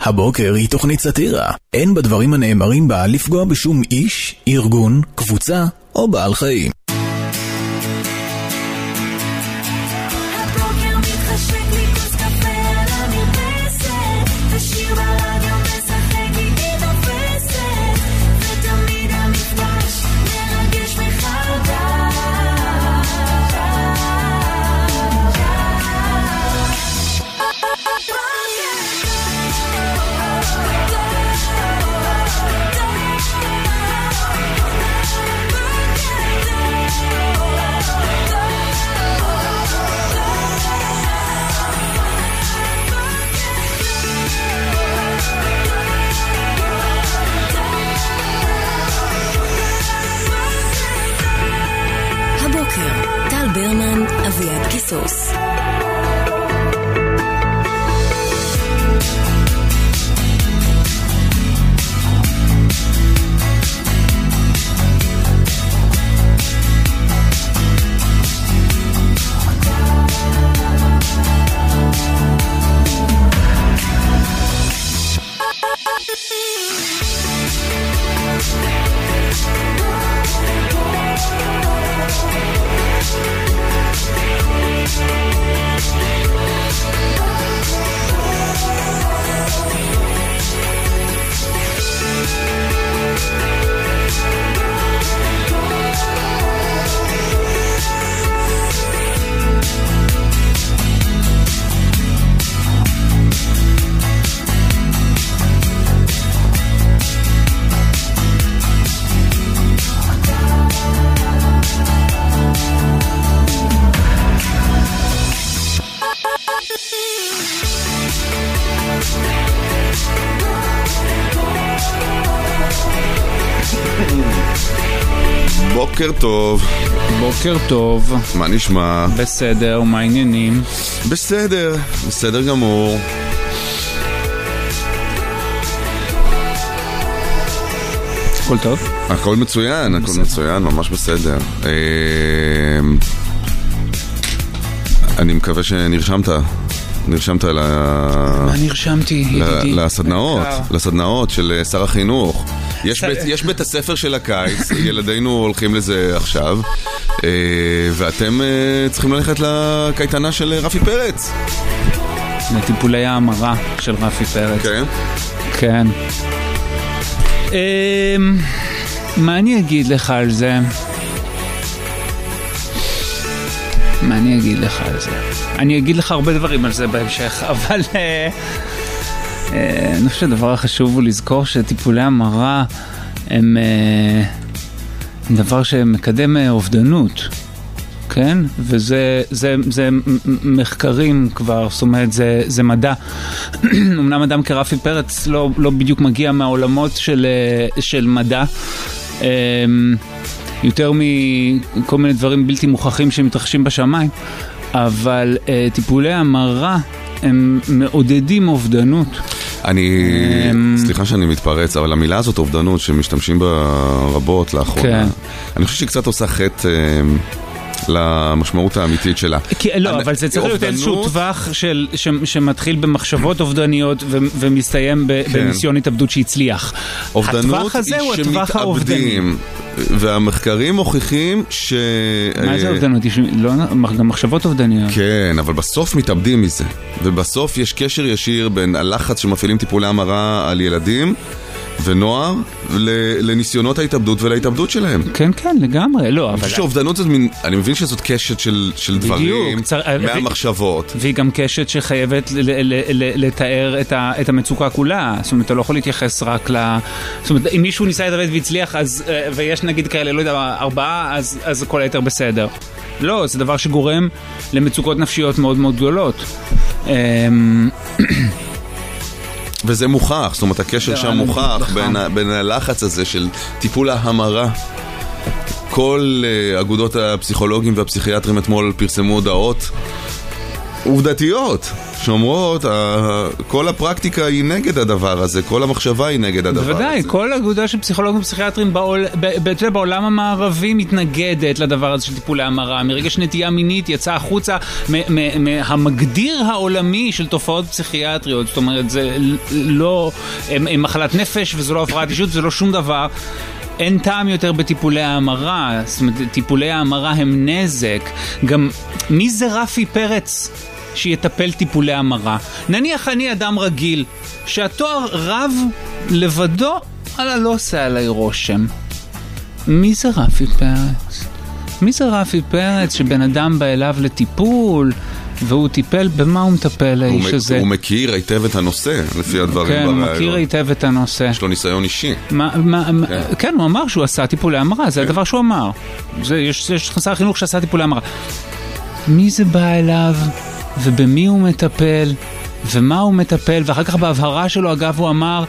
הבוקר היא תוכנית סאטירה. אין בדברים הנאמרים בה לפגוע בשום איש, ארגון, קבוצה או בעל חיים. טל ברמן, אביעד קיסוס. בוקר טוב. בוקר טוב. מה נשמע? בסדר, ומה העניינים? בסדר, בסדר גמור. הכל טוב? הכל מצוין, הכל מצוין, ממש בסדר. אני מקווה שנרשמת. נרשמת מה נרשמתי, ידידי? לסדנאות של שר החינוך. יש בית הספר של הקיץ, ילדינו הולכים לזה עכשיו, ואתם צריכים ללכת לקייטנה של רפי פרץ. לטיפולי ההמרה של רפי פרץ. כן? כן. מה אני אגיד לך על זה? אני אגיד לך הרבה דברים על זה בהמשך, אבל אני חושב שהדבר החשוב הוא לזכור שטיפולי המרה הם דבר שמקדם אובדנות, כן? וזה מחקרים כבר, זאת אומרת, זה מדע. אמנם אדם כרפי פרץ לא בדיוק מגיע מהעולמות של מדע, יותר מכל מיני דברים בלתי מוכחים שמתרחשים בשמיים, אבל טיפולי המרה הם מעודדים אובדנות. סליחה שאני מתפרץ, אבל המילה הזאת אובדנות שמשתמשים בה רבות לאחרונה, אני חושב שהיא קצת עושה חטא למשמעות האמיתית שלה. לא, אבל זה צריך להיות איזשהו טווח שמתחיל במחשבות אובדניות ומסתיים בניסיון התאבדות שהצליח. אובדנות הטווח הזה הוא הטווח האובדני. והמחקרים מוכיחים מה זה אובדנות? גם מחשבות אובדניות. כן, אבל בסוף מתאבדים מזה. ובסוף יש קשר ישיר בין הלחץ שמפעילים טיפולי המרה על ילדים ונוער לניסיונות ההתאבדות ולהתאבדות שלהם. כן, כן, לגמרי. לא, אבל שאובדנות זאת אני מבין שזאת קשת של דברים מהמחשבות. והיא גם קשת שחייבת לתאר את המצוקה כולה. זאת אומרת, אתה לא יכול להתייחס רק זאת אומרת, אם מישהו ניסה להתאבד והצליח, ויש נגיד כאלה, לא יודע, 4, אז כל היתר בסדר. לא, זה דבר שגורם למצוקות נפשיות מאוד מאוד גדולות. וזה מוכח, זאת אומרת, הקשר שם מוכח בין הלחץ הזה של טיפול ההמרה. כל אגודות הפסיכולוגים והפסיכיאטרים אתמול פרסמו הודעות עובדתיות שאומרות, כל הפרקטיקה היא נגד הדבר הזה, כל המחשבה היא נגד הדבר הזה. בוודאי, כל אגודה של פסיכולוגים ופסיכיאטרים בעולם המערבי מתנגדת לדבר הזה של טיפולי המרה. מרגע שנטייה מינית יצאה החוצה מהמגדיר העולמי של תופעות פסיכיאטריות. זאת אומרת, זה לא מחלת נפש וזו לא הפרעת אישות, זה לא שום דבר. אין טעם יותר בטיפולי ההמרה. זאת אומרת, טיפולי ההמרה הם נזק. גם מי זה רפי פרץ שיטפל טיפולי המרה? נניח אני אדם רגיל שהתואר רב לבדו לא עושה עליי רושם. מי זה רפי פרץ? מי זה רפי פרץ שבן אדם בא אליו לטיפול והוא טיפל? במה הוא מטפל האיש הזה? הוא מכיר היטב את הנושא לפי הדברים כן, הוא מכיר היטב את הנושא. יש לו ניסיון אישי. כן, הוא אמר שהוא עשה טיפולי המרה, זה הדבר שהוא אמר. יש שר החינוך שעשה טיפולי המרה. מי זה בא אליו ובמי הוא מטפל ומה הוא מטפל? ואחר כך בהבהרה שלו, אגב, הוא אמר,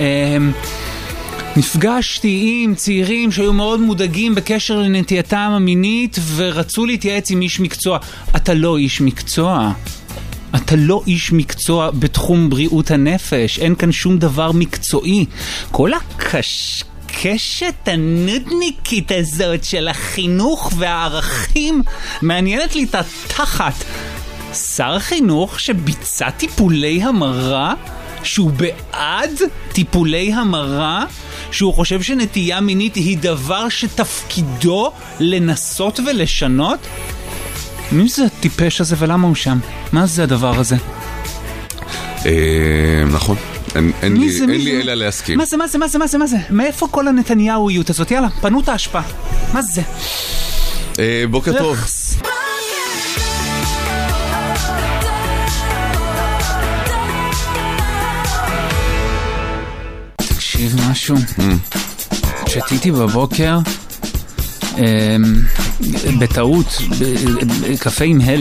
נפגשתי עם צעירים שהיו מאוד מודאגים בקשר לנטייתם המינית ורצו להתייעץ עם איש מקצוע. אתה לא איש מקצוע. אתה לא איש מקצוע בתחום בריאות הנפש. אין כאן שום דבר מקצועי. כל הקשקשת הנודניקית הזאת של החינוך והערכים מעניינת לי את התחת. שר החינוך שביצע טיפולי המרה, שהוא בעד טיפולי המרה, שהוא חושב שנטייה מינית היא דבר שתפקידו לנסות ולשנות? מי זה הטיפש הזה ולמה הוא שם? מה זה הדבר הזה? נכון, אין לי אלא להסכים. מה זה? מאיפה כל הנתניהויות הזאת? יאללה, פנו את ההשפעה. מה זה? בוקר טוב. תקשיב משהו. שתיתי בבוקר בטעות קפה עם הל.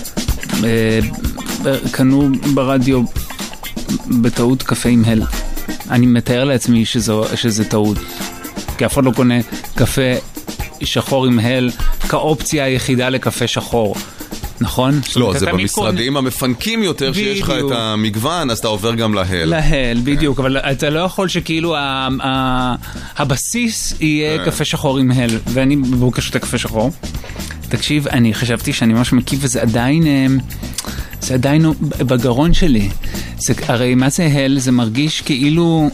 קנו ברדיו בטעות קפה עם הל. אני מתאר לעצמי שזה טעות, כי אף אחד לא קונה קפה שחור עם הל כאופציה היחידה לקפה שחור, נכון? לא, זה במשרדים המפנקים יותר שיש לך את המגוון, אז אתה עובר גם להל. להל, בדיוק, אבל אתה לא יכול שכאילו הבסיס יהיה קפה שחור עם הל, ואני בבוקר שותה קפה שחור. תקשיב, אני חשבתי שאני ממש מקיף, וזה עדיין בגרון שלי. הרי מה זה הל? זה מרגיש כאילו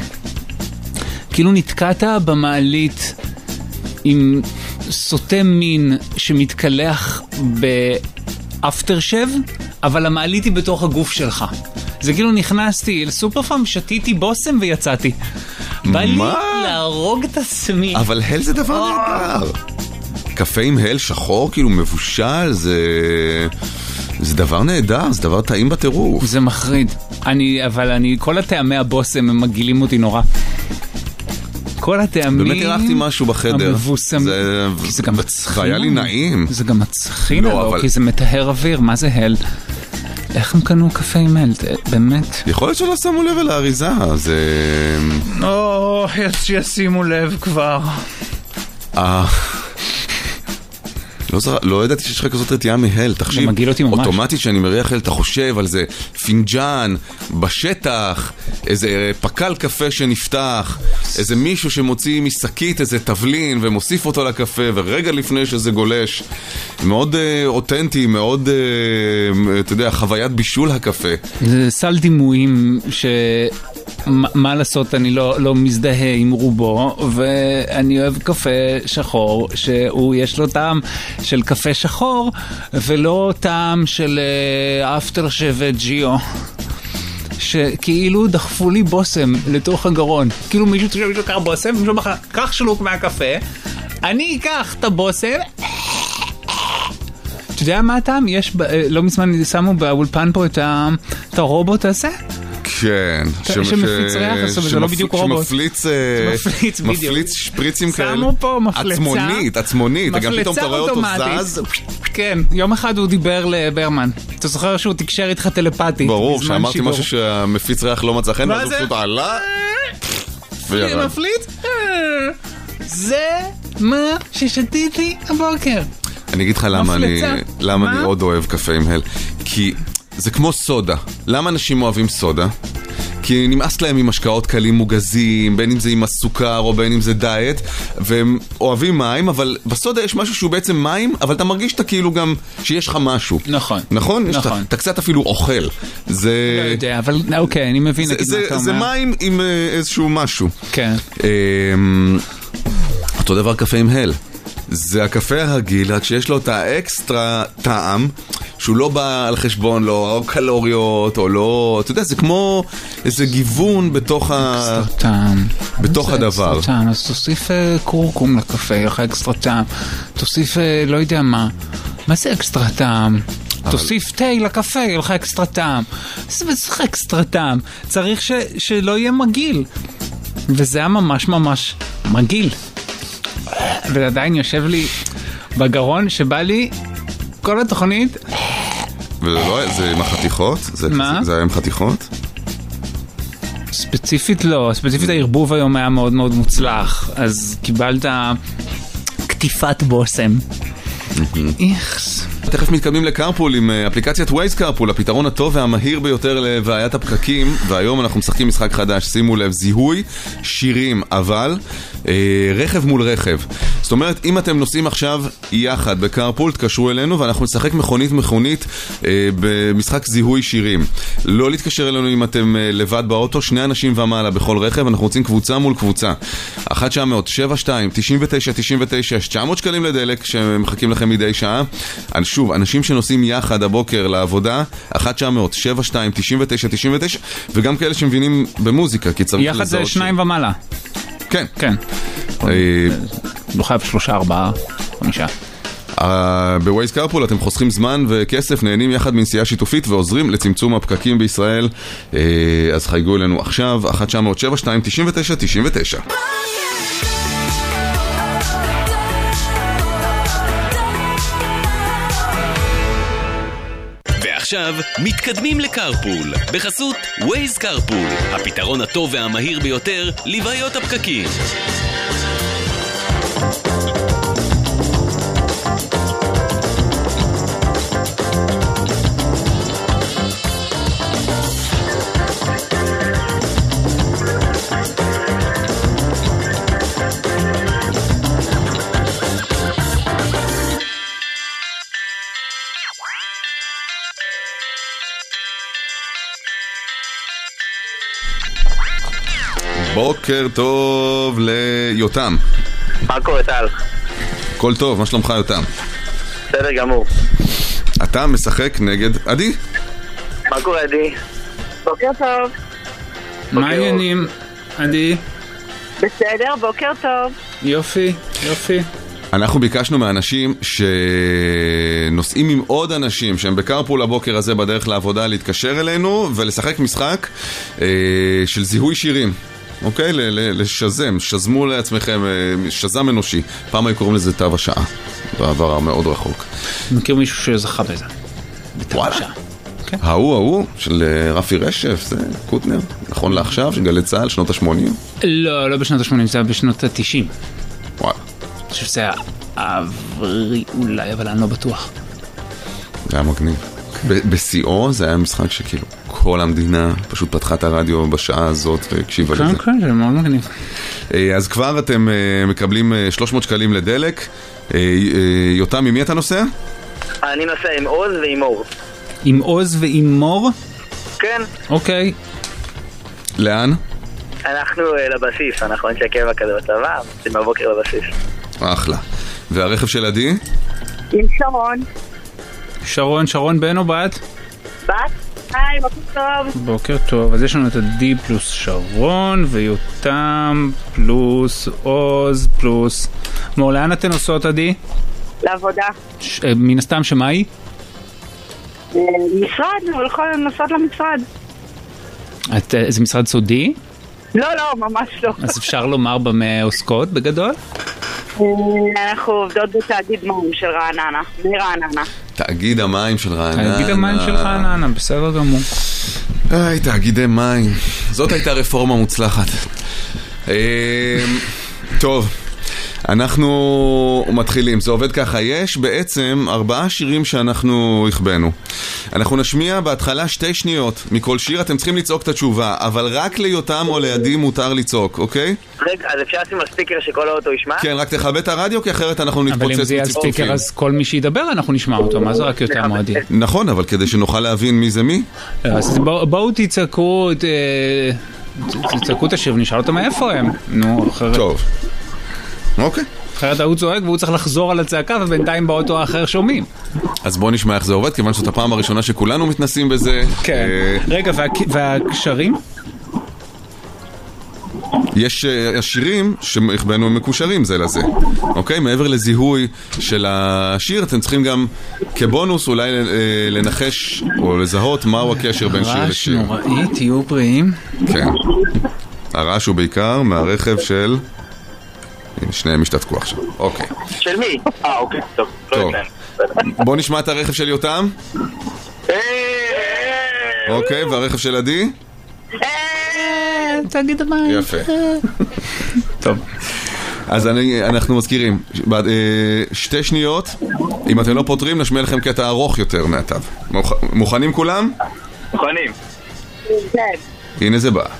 נתקעת במעלית עם סוטה מין שמתקלח באפטרשב, אבל המעלית היא בתוך הגוף שלך. זה כאילו נכנסתי לסופר פארם, שתיתי בוסם ויצאתי. בא לי להרוג את עצמי. אבל הל זה דבר נהדר. קפה עם הל שחור, כאילו מבושל, זה דבר נהדר, זה דבר טעים בטירוף. זה מחריד. אבל כל הטעמי הבוסם הם מגעילים אותי נורא. כל הטעמים באמת הרחתי משהו בחדר המבוסם, כי זה גם מצחין. היה לי נעים. זה גם מצחין, כי זה מטהר אוויר. מה זה הל? איך הם קנו קפה עם הל? באמת? יכול להיות שלא שמו לב על האריזה. זה... שישימו לב כבר. לא ידעתי שיש לך כזאת רתיעה מהל. תחשיב, אוטומטית שאני מריח הל, אתה חושב על זה פינג'ן בשטח, איזה פקל קפה שנפתח, איזה מישהו שמוציא משקית איזה תבלין ומוסיף אותו לקפה, ורגע לפני שזה גולש. מאוד אותנטי, מאוד, אתה יודע, חוויית בישול הקפה. זה סל דימויים מה לעשות, אני לא מזדהה עם רובו, ואני אוהב קפה שחור שהוא יש לו טעם של קפה שחור ולא טעם של אפטרשב וג'יו, שכאילו דחפו לי בוסם לתוך הגרון. כאילו מישהו קח בוסם ומישהו אמר, קח שלוק מהקפה, אני אקח את הבוסם. אתה יודע מה הטעם? לא מזמן שמו באולפן פה את הרובוט הזה. כן, שמפיץ ריח, זה לא בדיוק רובוט. שמפליץ שפריצים כאלה. שמו פה מפלצה. עצמונית. גם פתאום אתה רואה אותו זז. כן, יום אחד הוא דיבר לברמן. אתה זוכר שהוא תקשר איתך טלפתי. ברור, שאמרתי משהו שהמפיץ ריח לא מצא חן, ואז הוא פשוט עלה. מפליץ? זה מה ששתיתי הבוקר. אני אגיד לך למה אני עוד אוהב קפה עם הל. כי זה כמו סודה. למה אנשים אוהבים סודה? כי נמאס להם עם השקעות קלים מוגזים, בין אם זה עם הסוכר או בין אם זה דיאט, והם אוהבים מים, אבל בסודה יש משהו שהוא בעצם מים, אבל אתה מרגיש שאתה כאילו גם שיש לך משהו. נכון. נכון? אתה קצת אפילו אוכל. זה... לא יודע, אבל אוקיי, אני מבין מה אתה אומר. זה מים עם איזשהו משהו. כן. אותו דבר קפה עם הל. זה הקפה הרגיל, רק שיש לו את האקסטרה טעם, שהוא לא בא על חשבון, לא קלוריות, או לא... אתה יודע, זה כמו איזה גיוון בתוך אקסטרה טעם. בתוך הדבר. אקסטרה טעם, אז תוסיף קורקום לקפה, יהיה לך אקסטרה טעם. תוסיף, לא יודע מה. מה זה אקסטרה טעם? תוסיף תה לקפה, יהיה לך אקסטרה טעם. זה אקסטרה טעם. צריך שלא יהיה מגעיל. וזה היה ממש ממש מגעיל. ועדיין יושב לי בגרון שבא לי כל התוכנית. זה עם החתיכות? מה? זה היה עם חתיכות? ספציפית לא, ספציפית הערבוב היום היה מאוד מאוד מוצלח, אז קיבלת כתיפת בוסם. איכס. תכף מתקדמים לקרפול עם אפליקציית ווייז קרפול, הפתרון הטוב והמהיר ביותר לבעיית הפקקים, והיום אנחנו משחקים משחק חדש, שימו לב, זיהוי שירים, אבל רכב מול רכב. זאת אומרת, אם אתם נוסעים עכשיו יחד בקרפול, תקשרו אלינו ואנחנו נשחק מכונית במשחק זיהוי שירים. לא להתקשר אלינו אם אתם לבד באוטו, 2 אנשים ומעלה בכל רכב, אנחנו רוצים קבוצה מול קבוצה. 1-900-72-99-99, 900 שקלים לדלק שמחכים לכם מדי שעה. שוב, אנשים שנוסעים יחד הבוקר לעבודה, 1-900-72-99-99, וגם כאלה שמבינים במוזיקה, כי צריך יחד זה 2 ומעלה. כן. כן. לא חייב 3, 4, 5. בווייז קרפול אתם חוסכים זמן וכסף, נהנים יחד מנסיעה שיתופית ועוזרים לצמצום הפקקים בישראל. אז חייגו אלינו עכשיו, 1-900-72-99-99. עכשיו מתקדמים לקרפול בחסות ווייז קרפול, הפתרון הטוב והמהיר ביותר לבעיות הפקקים. בוקר טוב ליותם. מה קורה טל? כל טוב, מה שלומך יותם? בסדר גמור. אתה משחק נגד עדי? מה קורה עדי? בוקר טוב. מה העניינים עדי? בסדר, בוקר טוב. יופי, יופי. אנחנו ביקשנו מאנשים שנוסעים עם עוד אנשים שהם בקרפול הבוקר הזה בדרך לעבודה להתקשר אלינו ולשחק משחק של זיהוי שירים. אוקיי? לשזם, שזמו לעצמכם, שזם אנושי. פעם היו קוראים לזה תו השעה. בעבר מאוד רחוק. מכיר מישהו שזכה בזה. בתו השעה. ההוא של רפי רשף, זה קוטנר, נכון לעכשיו, של גלי צהל, שנות ה-80? לא בשנות ה-80, זה היה בשנות ה-90. וואלה. אני חושב שזה היה עברי אולי, אבל אני לא בטוח. זה היה מגניב. בשיאו זה היה משחק שכאילו כל המדינה פשוט פתחה את הרדיו בשעה הזאת והקשיבה לזה. כן, זה מאוד מגניב. אז כבר אתם מקבלים 300 שקלים לדלק. יותם, עם מי אתה נוסע? אני נוסע עם עוז ועם אור. עם עוז ועם מור? כן. אוקיי. לאן? אנחנו לבסיס, אנחנו אנשי קבע כזה בצבא, נוסעים בבוקר לבסיס. אחלה. והרכב של עדי? עם שרון. שרון בן או בת? בת? היי, בוקר טוב. בוקר טוב. אז יש לנו את עדי פלוס שרון ויותם פלוס עוז פלוס מור. לאן אתן עושות עדי? לעבודה. מן הסתם שמה היא? משרד, אבל יכולים לנסות למשרד. זה משרד סודי? לא, ממש לא. אז אפשר לומר במה עוסקות בגדול? אנחנו עובדות בתאגיד מים של רעננה, מרעננה. תאגיד המים של רעננה. תאגיד המים של רעננה, בסדר גמור. תאגידי מים. זאת הייתה רפורמה מוצלחת. טוב, אנחנו מתחילים, זה עובד ככה, יש בעצם 4 שירים שאנחנו הכבנו. אנחנו נשמיע בהתחלה 2 שניות מכל שיר, אתם צריכים לצעוק את התשובה, אבל רק ליותם או לידי מותר לצעוק, אוקיי? רגע, אז אפשר לשים על ספיקר שכל האוטו ישמע? כן, רק תכבד את הרדיו, כי אחרת אנחנו נתפוצץ אבל אם זה יהיה על ספיקר, אז כל מי שידבר אנחנו נשמע אותו, מה זה רק יותם או עדי? נכון, אבל כדי שנוכל להבין מי זה מי. אז בואו תצעקו את השיר ונשאל אותם איפה הם. נו, אחרת... טוב. אוקיי. אחרת הוא צועק והוא צריך לחזור על הצעקה ובינתיים באוטו האחר שומעים. אז בואו נשמע איך זה עובד, כיוון שזאת הפעם הראשונה שכולנו מתנסים בזה. כן. רגע, והקשרים? יש השירים שהכבנו הם מקושרים זה לזה. אוקיי? מעבר לזיהוי של השיר, אתם צריכים גם כבונוס אולי לנחש או לזהות מהו הקשר בין שיר לשיר. רעש נוראי, תהיו בריאים. כן. הרעש הוא בעיקר מהרכב של... הנה, שניהם השתתקו עכשיו. אוקיי. של מי? אוקיי, טוב. טוב. בוא נשמע את הרכב של יותם. אוקיי, והרכב של עדי? תגיד המים. יפה. טוב. אז אנחנו מזכירים, 2 שניות, אם אתם לא פותרים, נשמיע לכם קטע ארוך יותר מהתו. מוכנים כולם? מוכנים. הנה זה בא.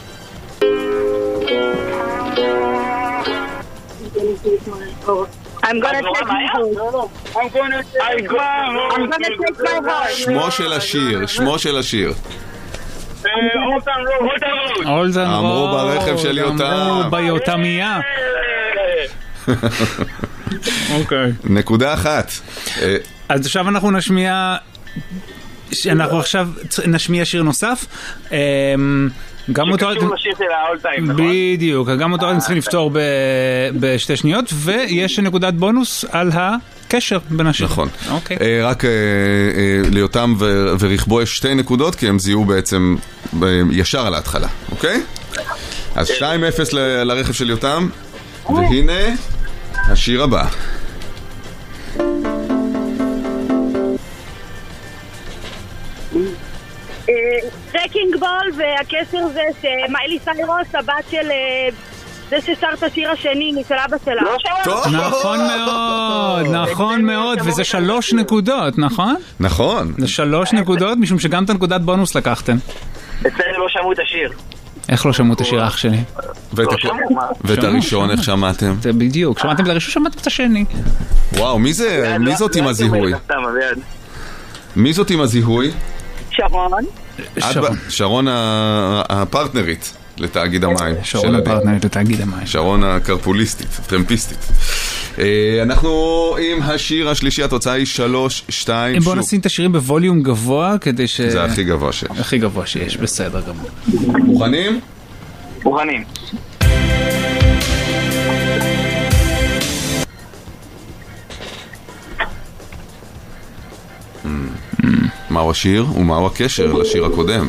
I'm gonna take my horse. שמו של השיר, שמו של השיר. אולזן רוד. אמרו ברכב של יותם. אמרו ביותמיה. אוקיי. נקודה 1. אז עכשיו אנחנו נשמיע שיר נוסף. גם אותו... שקשור לשיר של האולטיים, נכון? בדיוק, גם אותו צריכים לפתור ב2 שניות, ויש נקודת בונוס על הקשר בין השיר. נכון. אוקיי. רק ליותם ורכבו יש 2 נקודות, כי הם זיהו בעצם ישר על ההתחלה, אוקיי? אז 2-0 לרכב של יותם, והנה השיר הבא. טרקינג בול, והקשר זה שמיילי סיירוס, הבת של זה ששר את השיר השני של אבא שלה. נכון מאוד, נכון מאוד, וזה 3 נקודות, נכון? נכון. זה 3 נקודות, משום שגם את הנקודת בונוס לקחתם. אצלנו לא שמעו את השיר. איך לא שמעו את השיר אח שלי? ואת הראשון, איך שמעתם? זה בדיוק, שמעתם את הראשון, שמעתם את השני. וואו, מי זאת עם הזיהוי? מי זאת עם הזיהוי? שרון. שרון הפרטנרית לתאגיד המים. שרון הפרטנרית לתאגיד המים. שרון הקרפוליסטית, טרמפיסטית. אנחנו עם השיר השלישי, התוצאה היא 3-2. בואו נשים את השירים בווליום גבוה כדי ש... זה הכי גבוה שיש. הכי גבוה שיש, בסדר גמור. מוכנים? מוכנים. מהו השיר ומהו הקשר לשיר הקודם?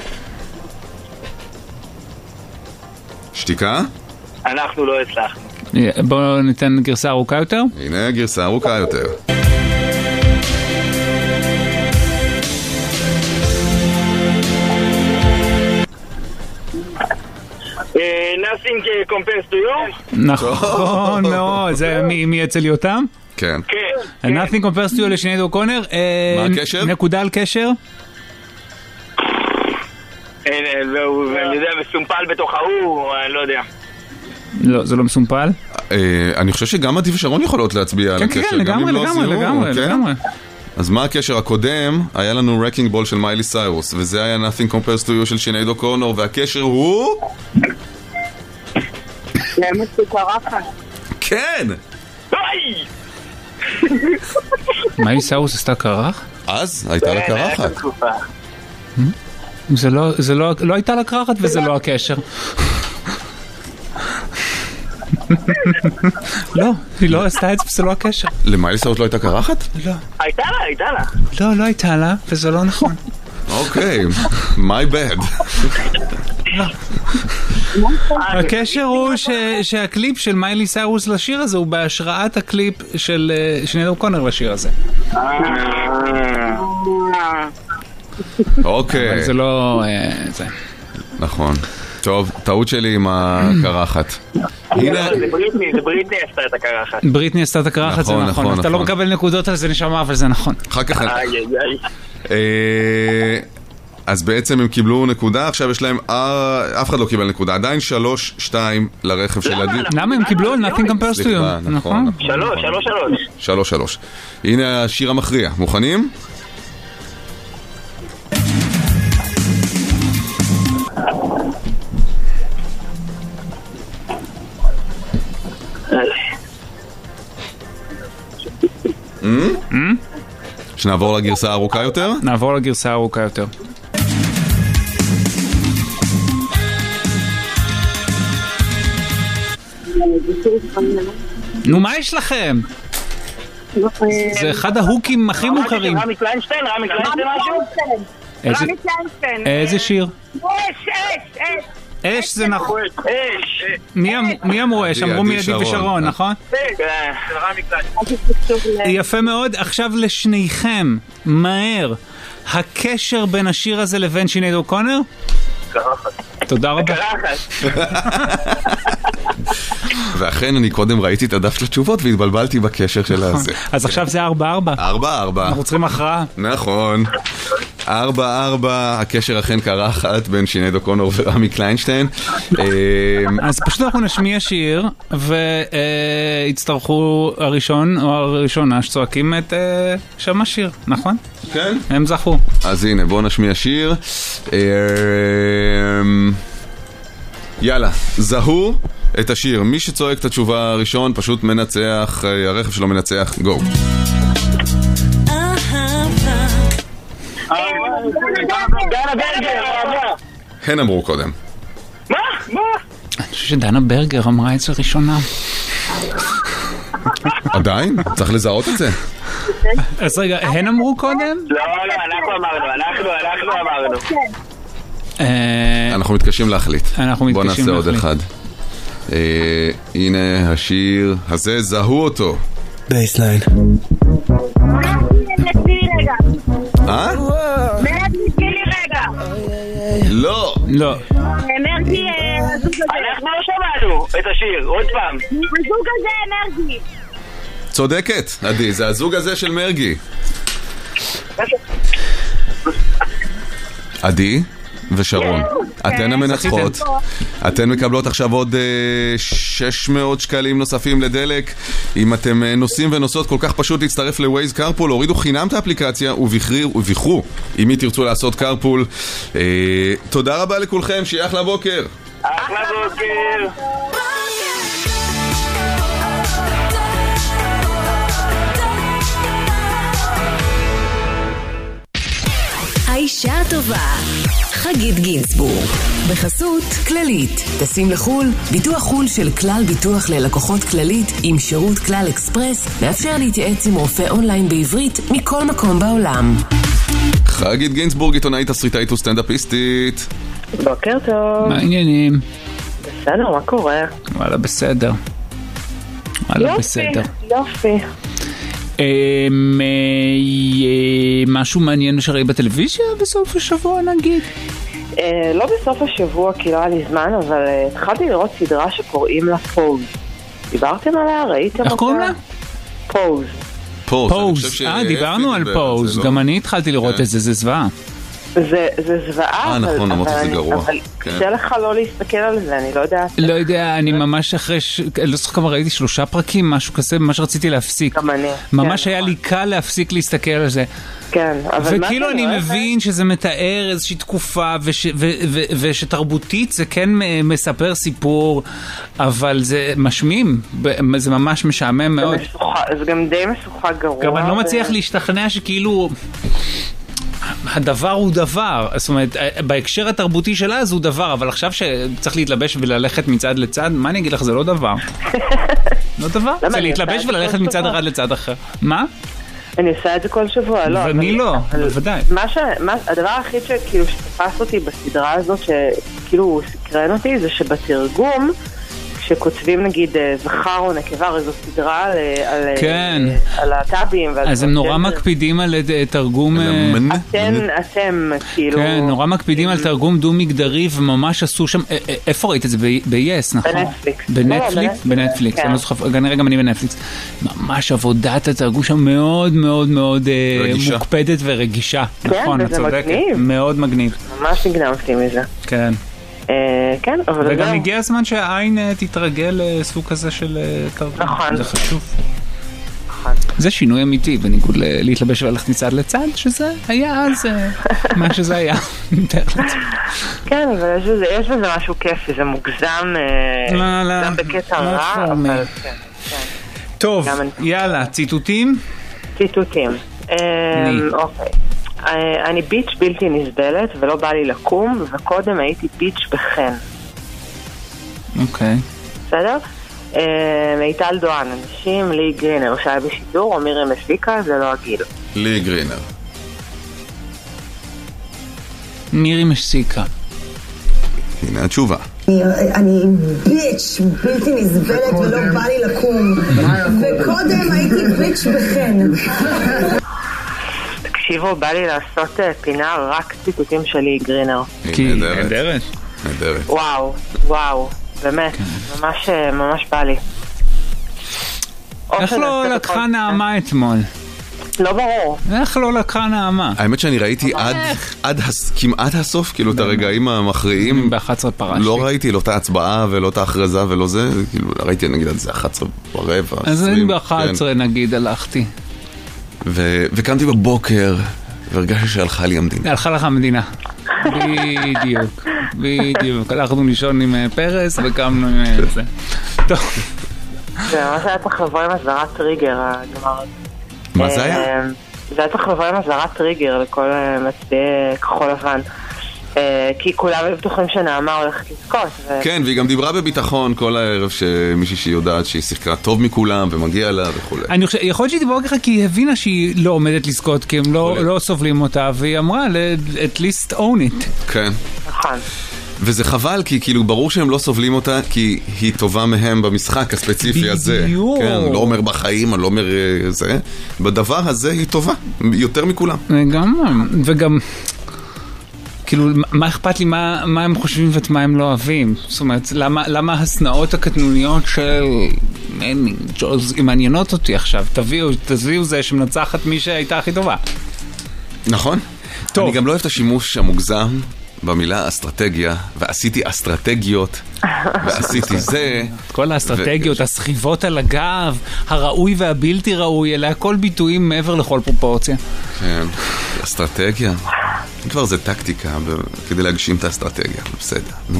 שתיקה? אנחנו לא הצלחנו. בואו ניתן גרסה ארוכה יותר. הנה גרסה ארוכה יותר. Nothing compares to you. נכון מאוד. זה מי אצל יותם? כן. Nothing compares to you לשנייד אוקונר. מה הקשר? נקודה על קשר? אני יודע, מסומפל בתוך ההוא, אני לא יודע. לא, זה לא מסומפל. אני חושב שגם עדי ושרון יכולות להצביע על הקשר. כן, לגמרי. אז מה הקשר הקודם? היה לנו רקינג בול של מיילי סיירוס, וזה היה Nothing compares to you של שנייד אוקונר, והקשר הוא... למה קרחת? כן! מיילי סיירוס עשתה קרח? אז הייתה לה קרחת. זה לא הייתה לה קרחת וזה לא הקשר. לא, היא לא עשתה את זה וזה לא הקשר. למיילי סיירוס לא הייתה קרחת? לא. הייתה לה. לא הייתה לה וזה לא נכון. אוקיי, my bad. הקשר הוא שהקליפ של מיילי סיירוס לשיר הזה הוא בהשראת הקליפ של שנייד אוקונר לשיר הזה. אוקיי. אבל זה לא... זה. נכון. טוב, טעות שלי עם הקרחת. הנה... זה בריטני עשתה את הקרחת. בריטני עשתה את הקרחת, זה נכון. אתה לא מקבל נקודות על זה נשמה, אבל זה נכון. אחר כך... אז בעצם הם קיבלו נקודה, עכשיו יש להם... אף אחד לא קיבל נקודה, עדיין 3-2 לרכב של עדי. למה הם קיבלו? Nothing compares to you. נכון. 3-3. הנה השיר המכריע. מוכנים? שנעבור לגרסה הארוכה יותר? נעבור לגרסה הארוכה יותר. נו, מה יש לכם? זה אחד ההוקים הכי מוכרים. רמי קליינשטיין משהו? איזה שיר? אש זה נכון. מי אמרו אש? אמרו מי עדי ושרון, נכון? יפה מאוד. עכשיו לשניכם, מהר, הקשר בין השיר הזה לבין שינייד אוקונר? תודה רבה. ואכן אני קודם ראיתי את הדף של התשובות והתבלבלתי בקשר של הזה. אז עכשיו זה 4-4. 4-4. אנחנו צריכים הכרעה. נכון. 4-4, הקשר אכן קרחת בין שינייד אוקונור ורמי קליינשטיין. אז פשוט אנחנו נשמיע שיר והצטרכו הראשון או הראשונה שצועקים את שם השיר, נכון? כן. הם זכו. אז הנה, בואו נשמיע שיר. יאללה, זהו את השיר. מי שצועק את התשובה הראשון פשוט מנצח, הרכב שלו מנצח. גו. הן אמרו קודם. מה? אני חושב שדנה ברגר אמרה את זה ראשונה. עדיין? צריך לזהות את זה. אז רגע, הן אמרו קודם? לא, אנחנו אמרנו. אנחנו מתקשים להחליט. בוא נעשה עוד אחד. הנה השיר הזה, זהו אותו. בייסליין. לא. אנרגי, אנחנו לא שמענו את השיר, עוד פעם. הזוג הזה אנרגי. צודקת, עדי, זה הזוג הזה של מרגי. עדי ושרון, אתן המנצחות. אתן מקבלות עכשיו עוד 600 שקלים נוספים לדלק. אם אתם נוסעים ונוסעות, כל כך פשוט להצטרף לווייז קארפול. הורידו חינם את האפליקציה ובחרו אם מי תרצו לעשות קארפול. תודה רבה לכולכם, שיהיה אחלה בוקר. אחלה בוקר. האישה הטובה, חגית גינסבורג. בחסות כללית. טסים לחול, ביטוח חול של כלל ביטוח ללקוחות כללית עם שירות כלל אקספרס מאפשר להתייעץ עם רופא אונליין בעברית מכל מקום בעולם. חגית גינסבורג, עיתונאית, תסריטאית וסטנדאפיסטית. בוקר טוב. מה העניינים? בסדר, מה קורה? וואלה בסדר. יופי. משהו מעניין שראי בטלוויזיה בסוף השבוע נגיד? לא בסוף השבוע כי לא היה לי זמן, אבל התחלתי לראות סדרה שקוראים לה פוז. דיברתם עליה? ראיתם אותה? איך קוראים לה? פוז. דיברנו על פוז. גם אני התחלתי לראות את זה, זה זוועה. זה זוועה, נכון, אמרת שזה גרוע. אבל קשה לך לא להסתכל על זה, אני לא יודעת. לא יודע, אני ממש אחרי, לא זוכר כמה ראיתי 3 פרקים, משהו כזה, ממש רציתי להפסיק. גם אני. ממש היה לי קל להפסיק להסתכל על זה. כן, אבל וכאילו אני מבין שזה מתאר איזושהי תקופה, ושתרבותית זה כן מספר סיפור, אבל זה משמים, זה ממש משעמם מאוד. זה גם די משוחק גרוע. גם אני לא מצליח להשתכנע שכאילו... הדבר הוא דבר, זאת אומרת, בהקשר התרבותי שלה אז הוא דבר, אבל עכשיו שצריך להתלבש וללכת מצד לצד, מה אני אגיד לך, זה לא דבר. לא דבר? זה להתלבש וללכת מצד אחד לצד אחר. מה? אני עושה את זה כל שבוע, לא. ומי לא? בוודאי. הדבר היחיד שתפס אותי בסדרה הזאת, שכאילו סקרן אותי, זה שבתרגום, שכותבים נגיד זכר או נקבה, הרי זו סדרה על הטאבים. אז הם נורא מקפידים על תרגום... אתם, כאילו... כן, נורא מקפידים על תרגום דו-מגדרי, וממש עשו שם... איפה ראית את זה? ב-yes, נכון? בנטפליקס. בנטפליקס, כנראה גם אני בנטפליקס. ממש עבודת התרגום שם מאוד מאוד מאוד מוקפדת ורגישה. נכון, את צודקת. מאוד מגניב. ממש נגנבתי מזה. כן. כן, אבל... וגם הגיע הזמן שהעין תתרגל לסוג כזה של תרגום. נכון. זה חשוב. זה שינוי אמיתי, בניגוד להתלבש וללכת מצד לצד, שזה היה אז מה שזה היה. כן, אבל יש בזה משהו כיפי, זה מוגזם בקטע רע, אבל כן. טוב, יאללה, ציטוטים? ציטוטים. אוקיי. אני ביץ' בלתי נסבלת ולא בא לי לקום, וקודם הייתי ביץ' בחן. אוקיי. בסדר? מיטל דואן, אנשים, לי גרינר שהיה בשידור, או מירי מסיקה, זה לא הגיל. לי גרינר. מירי מסיקה. הנה התשובה. אני ביץ' בלתי נסבלת ולא בא לי לקום, וקודם הייתי ביץ' בחן. תקשיבו, בא לי לעשות פינה רק ציטוטים שלי גרינר. כי נהדרת. וואו, באמת, ממש בא לי. איך לא לקחה נעמה אתמול? לא ברור. איך לא לקחה נעמה? האמת שאני ראיתי עד כמעט הסוף, כאילו את הרגעים המכריעים. ב-11 פרשתי. לא ראיתי לא את ההצבעה ולא את ההכרזה ולא זה, כאילו ראיתי נגיד עד זה 11 ורבע. אז אני ב-11 נגיד הלכתי. וקמתי בבוקר והרגשתי שהלכה לי המדינה. הלכה לך המדינה. בדיוק. הלכנו לישון עם פרס וקמנו עם זה. טוב. זה ממש היה צריך לבוא עם הסדרת טריגר, הגמר הזה. מה זה היה? זה היה צריך לבוא עם הסדרת טריגר לכל מצביעי כחול לבן. כי כולם היו בטוחים שנעמה הולכת לזכות. כן, והיא גם דיברה בביטחון כל הערב שמישהי שיודעת שהיא שיחקה טוב מכולם ומגיע לה וכו'. אני חושב, יכול להיות שהיא דיברה ככה כי היא הבינה שהיא לא עומדת לזכות, כי הם לא סובלים אותה, והיא אמרה, at least own it. כן. נכון. וזה חבל, כי כאילו ברור שהם לא סובלים אותה, כי היא טובה מהם במשחק הספציפי הזה. בדיוק. כן, לא אומר בחיים, אני לא אומר זה. בדבר הזה היא טובה, יותר מכולם. וגם... כאילו, מה אכפת לי, מה הם חושבים ומה הם לא אוהבים? זאת אומרת, למה הסנאות הקטנוניות של ג'וז מעניינות אותי עכשיו? תביאו זה שמנצחת מי שהייתה הכי טובה. נכון. טוב. אני גם לא אוהב את השימוש המוגזם במילה אסטרטגיה, ועשיתי אסטרטגיות, ועשיתי זה. כל האסטרטגיות, הסחיבות על הגב, הראוי והבלתי ראוי, אלה הכל ביטויים מעבר לכל פרופורציה. כן, אסטרטגיה. כבר זה טקטיקה כדי להגשים את האסטרטגיה, בסדר, נו.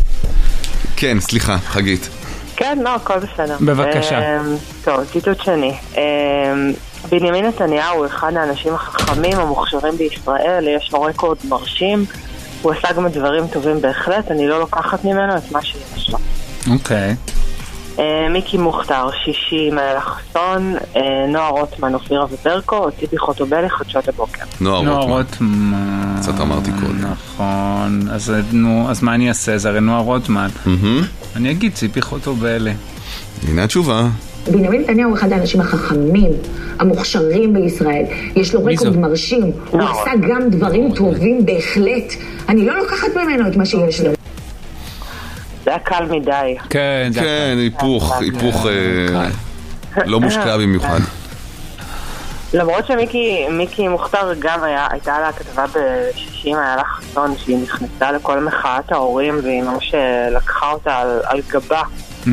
כן, סליחה, חגית. כן, לא, הכל בסדר. בבקשה. טוב, ציטוט שני. בנימין נתניהו הוא אחד האנשים החכמים המוכשרים בישראל, יש לו רקורד מרשים, הוא עשה גם דברים טובים בהחלט, אני לא לוקחת ממנו את מה שיש לו. אוקיי. מיקי מוכתר, 60, אלה חסון, נועה רוטמן, אופירה וברקו, ציפי חוטובלי, חדשות הבוקר. נועה רוטמן. קצת אמרתי קודם. נכון, אז מה אני אעשה? זה הרי נועה רוטמן. אני אגיד ציפי חוטובלי. הנה התשובה. בנימין נתניהו הוא אחד האנשים החכמים, המוכשרים בישראל. יש לו רקורד מרשים. הוא עשה גם דברים טובים בהחלט. אני לא לוקחת ממנו את מה שיש לו. זה היה קל מדי. כן, היפוך לא מושקע במיוחד. למרות שמיקי מוכתר גם הייתה לה כתבה ב-60, היה לה חסון שהיא נכנסה לכל מחאת ההורים והיא ממש לקחה אותה על גבה.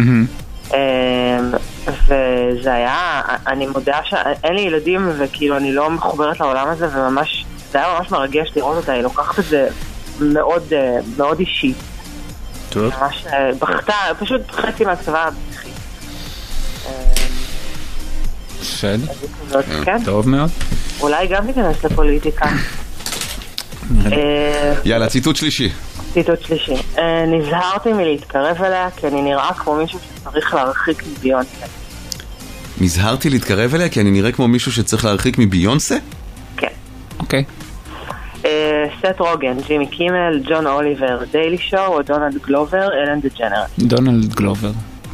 וזה היה, אני מודה שאין לי ילדים וכאילו אני לא מחוברת לעולם הזה, וממש זה היה ממש מרגש לראות אותה, היא לוקחת את זה מאוד מאוד אישי. טוב. ממש בכתה, פשוט חצי מהכתבה בכי. בסדר. כן. טוב מאוד. אולי גם ניכנס לפוליטיקה. יאללה, ציטוט שלישי. ציטוט שלישי. נזהרתי מלהתקרב אליה כי אני נראה כמו מישהו שצריך להרחיק מביונסה. נזהרתי להתקרב אליה כי אני נראה כמו מישהו שצריך להרחיק מביונסה? כן. אוקיי. סט רוגן, ג'ימי קימל, ג'ון אוליבר, דיילי שואו או דונלד גלובר, אלן דה ג'נרט. דונלד גלובר.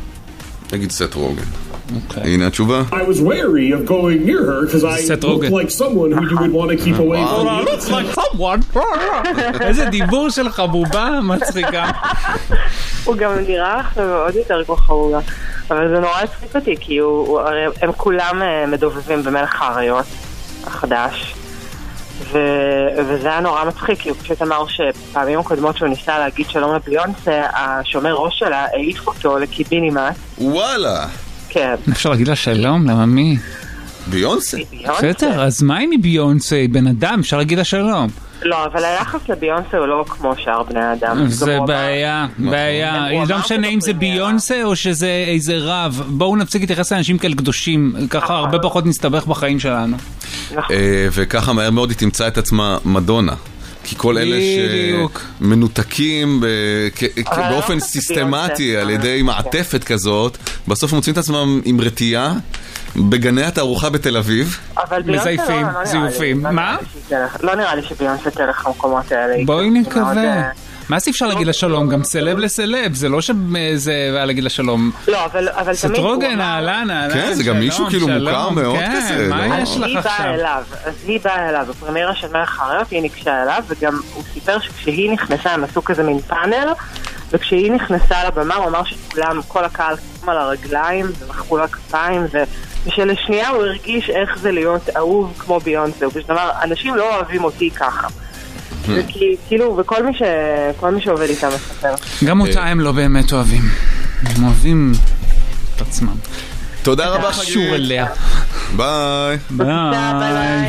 נגיד סט רוגן. הנה התשובה. I was wary of going near her because I looked like someone who you would want to keep away from. I look like someone. איזה דיבור של חבובה מצחיקה. הוא גם נראה עוד יותר כמו חבובה. אבל זה נורא הצחיק אותי, כי הם כולם מדובבים במלך האריות החדש. וזה היה נורא מצחיק, כי הוא פשוט אמר שפעמים הקודמות שהוא ניסה להגיד שלום לביונסה, השומר ראש שלה העיף אותו לקיבינימט. וואלה. כן. אפשר להגיד לה שלום? למה מי? ביונסה? בסדר, אז מה אם היא ביונסה? היא בן אדם, אפשר להגיד לה שלום. לא, אבל היחס לביונסה הוא לא כמו שאר בני האדם. זה בעיה, בעיה. לא משנה אם זה ביונסה או שזה איזה רב. בואו נפסיק להתייחס לאנשים כאלה קדושים, ככה הרבה פחות נסתבך בחיים שלנו. וככה מהר מאוד היא תמצא את עצמה מדונה. כי כל אלה שמנותקים באופן סיסטמטי על ידי מעטפת כזאת, בסוף מוצאים את עצמם עם רתיעה בגני התערוכה בתל אביב. מזייפים, זיופים. מה? לא נראה לי שביונסה תלך למקומות האלה. בואי נקווה. מה אז אפשר להגיד לשלום? גם סלב לסלב, זה לא שזה היה להגיד לשלום. לא, אבל תמיד... סטרוגן, אהלן, כן, זה גם מישהו כאילו מוכר מאוד כזה. מה יש לך עכשיו? אז היא באה אליו, בפרמיירה של מלך האריות היא ניגשה אליו, וגם הוא סיפר שכשהיא נכנסה, הם עשו כזה מין פאנל, וכשהיא נכנסה לבמה, הוא אמר שכולם, כל הקהל קום על הרגליים, ומחאו לה כפיים, ושלשנייה הוא הרגיש איך זה להיות אהוב כמו ביונסה, הוא פשוט אמר, אנשים לא אוהבים אותי ככה. וכאילו, וכל מי שעובד איתם מספר. גם אותה הם לא באמת אוהבים. הם אוהבים את עצמם. תודה רבה חגית. קשור אליה. ביי. ביי.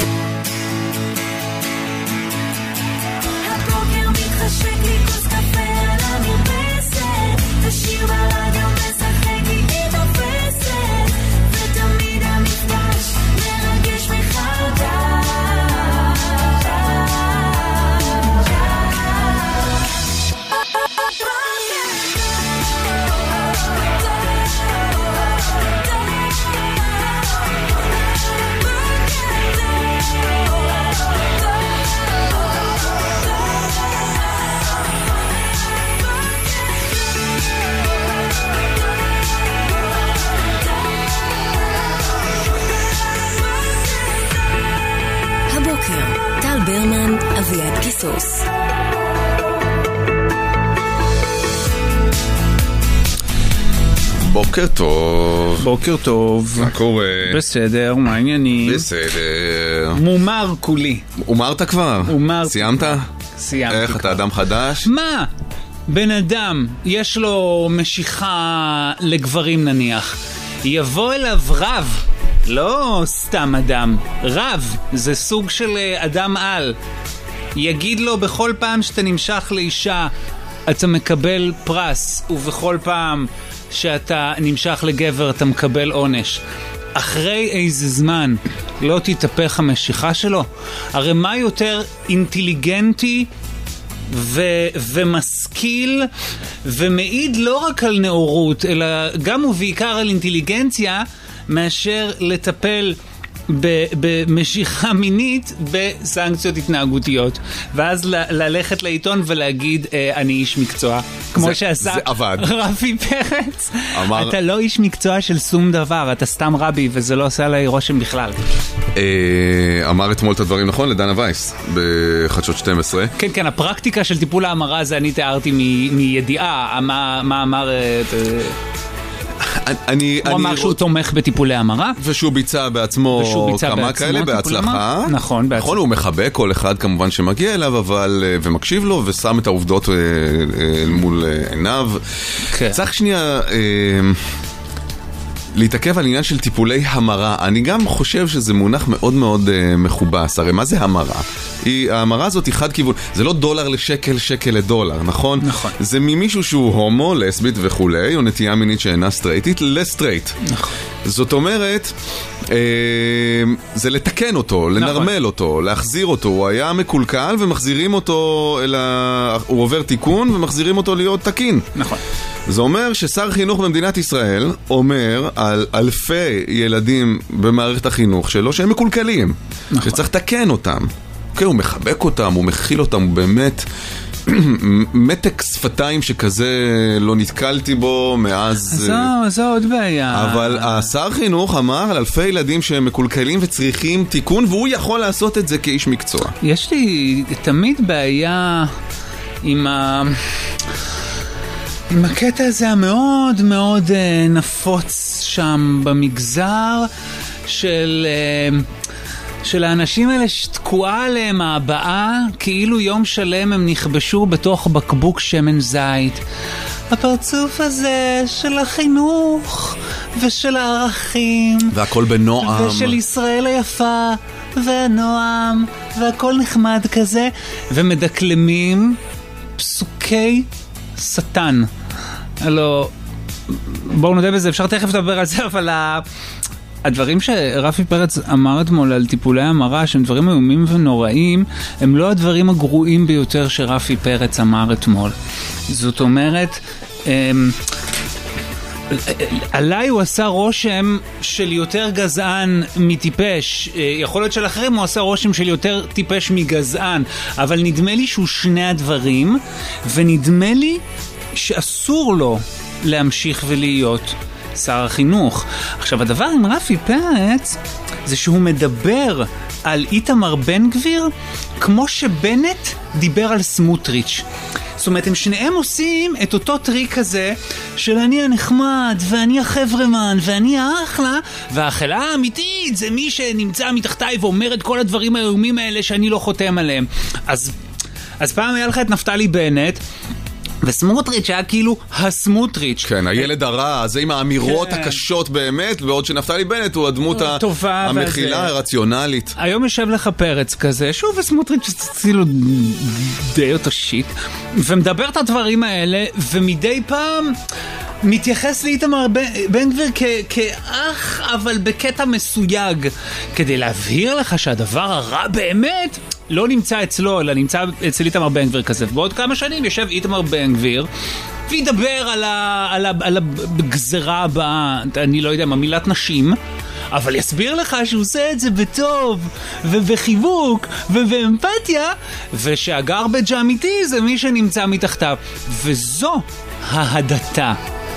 הבוקר מתחשק לי כוס קפה על המרפסת, תשאיר ברדיו משחק לי את הפסת, ותמיד המפגש מרגש מחדש. טל ברמן, אביעד קיסוס. בוקר טוב. בוקר טוב. מה קורה? בסדר, מה העניינים? בסדר. מומר כולי. אומרת כבר? סיימת? סיימתי. איך, אתה אדם חדש? מה? בן אדם, יש לו משיכה לגברים נניח. יבוא אליו רב. לא סתם אדם, רב, זה סוג של אדם על. יגיד לו בכל פעם שאתה נמשך לאישה אתה מקבל פרס, ובכל פעם שאתה נמשך לגבר אתה מקבל עונש. אחרי איזה זמן לא תתהפך המשיכה שלו? הרי מה יותר אינטליגנטי ומשכיל ומעיד לא רק על נאורות אלא גם ובעיקר על אינטליגנציה מאשר לטפל במשיכה מינית בסנקציות התנהגותיות, ואז ללכת לעיתון ולהגיד אני איש מקצוע, כמו שעשה רפי פרץ. אתה לא איש מקצוע של שום דבר, אתה סתם רבי, וזה לא עושה עליי רושם בכלל. אמר אתמול את הדברים נכון לדנה וייס בחדשות 12. כן, כן, הפרקטיקה של טיפול ההמרה זה אני תיארתי מידיעה. מה אמר... הוא אמר שהוא תומך בטיפולי המרה ושהוא ביצע בעצמו כמה כאלה בהצלחה. נכון, נכון, הוא מחבק כל אחד כמובן שמגיע אליו, אבל ומקשיב לו ושם את העובדות מול עיניו. צריך שנייה להתעכב על עניין של טיפולי המרה. אני גם חושב שזה מונח מאוד מאוד מכובס. הרי מה זה המרה? ההמרה הזאת היא חד כיוון. זה לא דולר לשקל, שקל לדולר, נכון? נכון. זה ממישהו שהוא הומו, לסבית וכולי, או נטייה מינית שאינה סטרייטית, לסטרייט. נכון. זאת אומרת, זה לתקן אותו, לנרמל אותו, להחזיר אותו. הוא היה מקולקל ומחזירים אותו, הוא עובר תיקון ומחזירים אותו להיות תקין. נכון. זה אומר ששר חינוך במדינת ישראל אומר על אלפי ילדים במערכת החינוך שלו שהם מקולקלים, נכון. שצריך לתקן אותם. אוקיי, הוא מחבק אותם, הוא מכיל אותם, הוא באמת מתק שפתיים שכזה לא נתקלתי בו מאז... זו עוד בעיה. אבל השר חינוך אמר על אלפי ילדים שהם מקולקלים וצריכים תיקון, והוא יכול לעשות את זה כאיש מקצוע. יש לי תמיד בעיה עם הקטע הזה המאוד מאוד נפוץ שם במגזר של האנשים האלה שתקועה עליהם ההבאה, כאילו יום שלם הם נכבשו בתוך בקבוק שמן זית. הפרצוף הזה של החינוך ושל הערכים והכל בנועם ושל ישראל היפה והנועם והכל נחמד כזה, ומדקלמים פסוקי שטן. הלו, בואו נודה בזה, אפשר תכף לדבר על זה, אבל הדברים שרפי פרץ אמר אתמול על טיפולי המרה, שהם דברים איומים ונוראים, הם לא הדברים הגרועים ביותר שרפי פרץ אמר אתמול. זאת אומרת, עליי הוא עשה רושם של יותר גזען מטיפש. יכול להיות של אחרים הוא עשה רושם של יותר טיפש מגזען, אבל נדמה לי שהוא שני הדברים, ונדמה לי שאסור לו להמשיך ולהיות שר החינוך. עכשיו, הדבר עם רפי פרץ זה שהוא מדבר על איתמר בן גביר כמו שבנט דיבר על סמוטריץ'. זאת אומרת, הם שניהם עושים את אותו טריק הזה של אני הנחמד ואני החברמן ואני האחלה, והאחלה האמיתית זה מי שנמצא מתחתיי ואומר את כל הדברים האיומים האלה שאני לא חותם עליהם. אז פעם היה לך את נפתלי בנט, וסמוטריץ' היה כאילו הסמוטריץ'. כן, הילד הרע, הזה עם האמירות הקשות באמת, בעוד שנפתלי בנט הוא הדמות המכילה, הרציונלית. היום יושב לך פרץ כזה, שוב וסמוטריץ' כאילו די אותו שיט, ומדבר את הדברים האלה, ומדי פעם מתייחס לאיתמר בן גביר כאח, אבל בקטע מסויג, כדי להבהיר לך שהדבר הרע באמת לא נמצא אצלו, אלא נמצא אצל איתמר בן גביר כזה. ובעוד כמה שנים יושב איתמר בן גביר וידבר על הגזרה הבאה, אני לא יודע מה, מילת נשים, אבל יסביר לך שהוא עושה את זה בטוב ובחיבוק ובאמפתיה, ושהגרבג' האמיתי זה מי שנמצא מתחתיו. וזו ההדתה.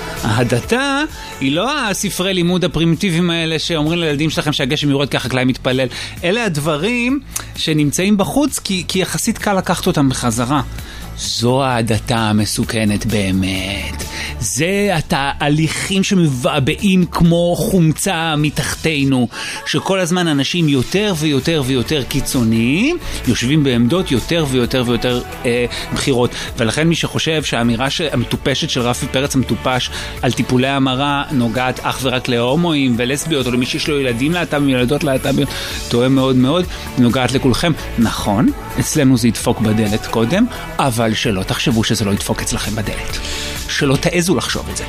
ההדתה היא לא הספרי לימוד הפרימיטיביים האלה שאומרים לילדים שלכם שהגשם יורד ככה חקלאי מתפלל. אלה הדברים שנמצאים בחוץ כי יחסית קל לקחת אותם בחזרה. זו ההדתה המסוכנת באמת. זה התהליכים שמבעבעים כמו חומצה מתחתנו, שכל הזמן אנשים יותר ויותר ויותר קיצוניים יושבים בעמדות יותר ויותר ויותר בחירות. ולכן מי שחושב שהאמירה המטופשת של רפי פרץ המטופש על טיפולי המרה נוגעת אך ורק להומואים ולסביות, או למי שיש לו ילדים להט"בים, ילדות להט"ביות, טועה מאוד מאוד, נוגעת לכולכם. נכון, אצלנו זה ידפוק בדלת קודם, אבל שלא תחשבו שזה לא ידפוק אצלכם בדלת. שלא תעזו לחשוב את זה.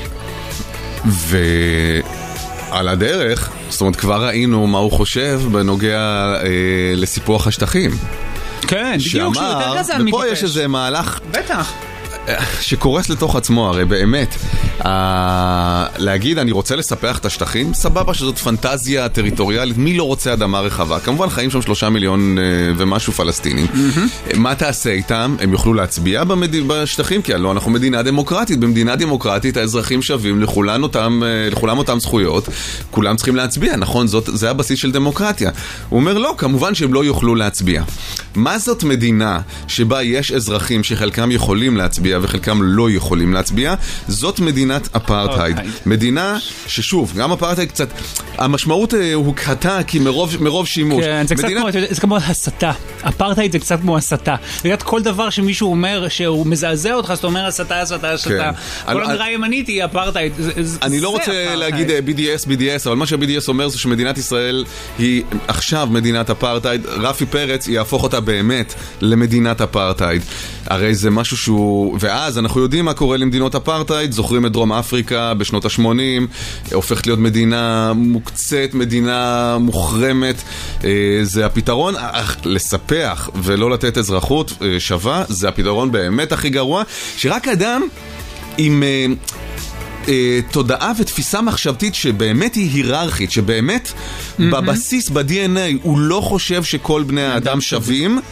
ועל הדרך, זאת אומרת, כבר ראינו מה הוא חושב בנוגע לסיפוח השטחים. כן, בדיוק, שהוא יותר גזען מטיפש. ופה יש איזה מהלך... בטח. שקורס לתוך עצמו, הרי באמת להגיד אני רוצה לספח את השטחים, סבבה שזאת פנטזיה טריטוריאלית, מי לא רוצה אדמה רחבה? כמובן חיים שם 3 מיליון ומשהו פלסטינים. מה תעשה איתם? הם יוכלו להצביע בשטחים, כי לא, אנחנו מדינה דמוקרטית. במדינה דמוקרטית האזרחים שווים, לכולם אותם זכויות, כולם צריכים להצביע, נכון? זה הבסיס של דמוקרטיה. הוא אומר לא, כמובן שהם לא יוכלו להצביע. מה זאת מדינה שבה יש אזרחים שחלקם יכולים להצביע וחלקם לא יכולים להצביע? זאת מדינת אפרטהייד. מדינה ששוב, גם אפרטהייד קצת, המשמעות הוא קטה כי מרוב שימוש. כן, זה כמו הסתה. אפרטהייד זה קצת כמו הסתה. בגלל כל דבר שמישהו אומר שהוא מזעזע אותך, זאת אומרת הסתה, הסתה, הסתה. כל אמירה ימנית היא אפרטהייד. אני לא רוצה להגיד BDS, אבל מה שה-BDS אומר זה שמדינת ישראל היא עכשיו מדינת אפרטהייד. רפי פרץ יהפוך אותה באמת למדינת אפרטהייד. הרי זה משהו שהוא... ואז אנחנו יודעים מה קורה למדינות אפרטהייד, זוכרים את דרום אפריקה בשנות ה-80, הופכת להיות מדינה מוקצת, מדינה מוחרמת. זה הפתרון, לספח ולא לתת אזרחות שווה, זה הפתרון באמת הכי גרוע, שרק אדם עם... תודעה ותפיסה מחשבתית שבאמת היא היררכית, שבאמת בבסיס, ב-DNA, הוא לא חושב שכל בני האדם שווים,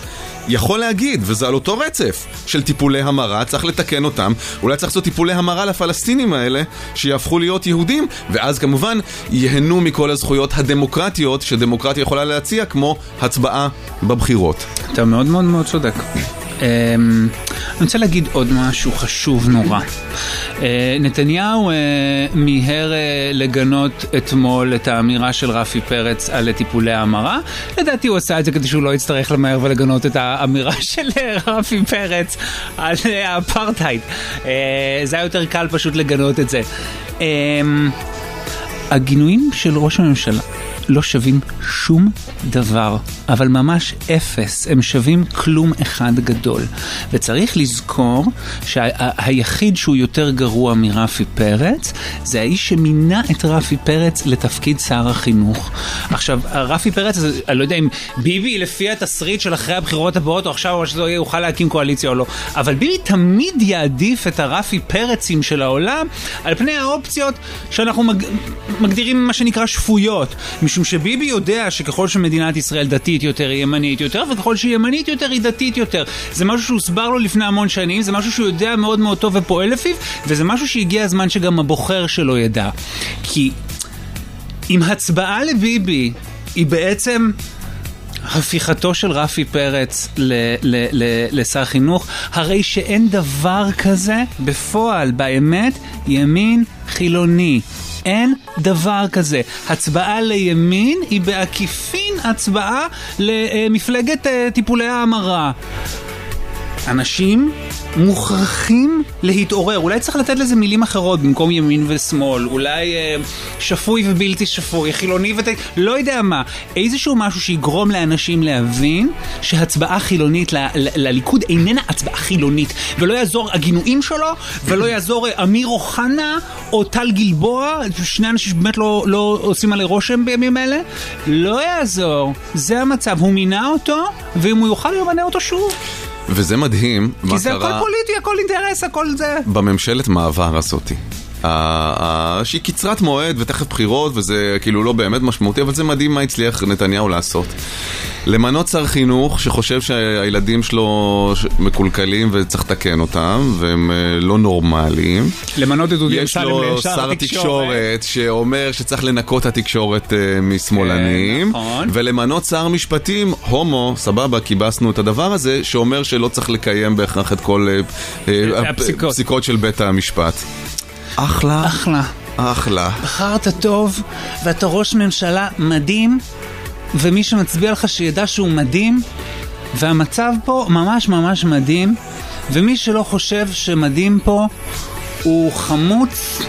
יכול להגיד, וזה על אותו רצף של טיפולי המרה, צריך לתקן אותם, אולי צריך לעשות טיפולי המרה לפלסטינים האלה, שיהפכו להיות יהודים, ואז כמובן ייהנו מכל הזכויות הדמוקרטיות שדמוקרטיה יכולה להציע, כמו הצבעה בבחירות. אתה מאוד מאוד מאוד צודק. אני רוצה להגיד עוד משהו חשוב נורא. נתניהו מיהר לגנות אתמול את האמירה של רפי פרץ על טיפולי ההמרה. לדעתי הוא עשה את זה כדי שהוא לא יצטרך למהר ולגנות את האמירה של רפי פרץ על האפרטהייד. זה היה יותר קל פשוט לגנות את זה. הגינויים של ראש הממשלה לא שווים שום דבר, אבל ממש אפס. הם שווים כלום אחד גדול. וצריך לזכור שהיחיד שהוא יותר גרוע מרפי פרץ, זה האיש שמינה את רפי פרץ לתפקיד שר החינוך. עכשיו, רפי פרץ, אני לא יודע אם ביבי לפי התסריט של אחרי הבחירות הבאות, או עכשיו שזה יוכל להקים קואליציה או לא, אבל ביבי תמיד יעדיף את הרפי פרצים של העולם על פני האופציות שאנחנו מגדירים מה שנקרא שפויות. משום שביבי יודע שככל שמדינת ישראל דתית יותר, היא ימנית יותר, וככל שהיא ימנית יותר, היא דתית יותר. זה משהו שהוא סבר לו לפני המון שנים, זה משהו שהוא יודע מאוד מאוד טוב ופועל לפיו, וזה משהו שהגיע הזמן שגם הבוחר שלו ידע. כי אם הצבעה לביבי היא בעצם הפיכתו של רפי פרץ לשר חינוך, הרי שאין דבר כזה בפועל, באמת, ימין חילוני. אין דבר כזה. הצבעה לימין היא בעקיפין הצבעה למפלגת טיפולי ההמרה. אנשים מוכרחים להתעורר. אולי צריך לתת לזה מילים אחרות במקום ימין ושמאל. אולי שפוי ובלתי שפוי, חילוני לא יודע מה. איזשהו משהו שיגרום לאנשים להבין שהצבעה חילונית לליכוד איננה הצבעה חילונית. ולא יעזור הגינויים שלו, ולא יעזור אמיר אוחנה או טל גלבוע, שני אנשים שבאמת לא עושים עלי רושם בימים אלה. לא יעזור. זה המצב. הוא מינה אותו, ואם הוא יוכל ימנה אותו שוב. וזה מדהים. כי זה הכל פוליטי, הכל אינטרס, הכל זה. בממשלת מעבר הזאתי. שהיא קצרת מועד ותכף בחירות, וזה כאילו לא באמת משמעותי, אבל זה מדהים מה הצליח נתניהו לעשות. למנות שר חינוך שחושב שהילדים שלו מקולקלים וצריך לתקן אותם, והם לא נורמליים. למנות את דודי אמסלם לשאר התקשורת. יש לו שר התקשורת שאומר שצריך לנקות התקשורת משמאלנים, ולמנות שר משפטים, הומו, סבבה, קיבסנו את הדבר הזה, שאומר שלא צריך לקיים בהכרח את כל הפסיקות של בית המשפט. אחלה. אחלה. אחלה. בחרת טוב, ואתה ראש ממשלה מדהים, ומי שמצביע לך שידע שהוא מדהים, והמצב פה ממש ממש מדהים, ומי שלא חושב שמדהים פה הוא חמוץ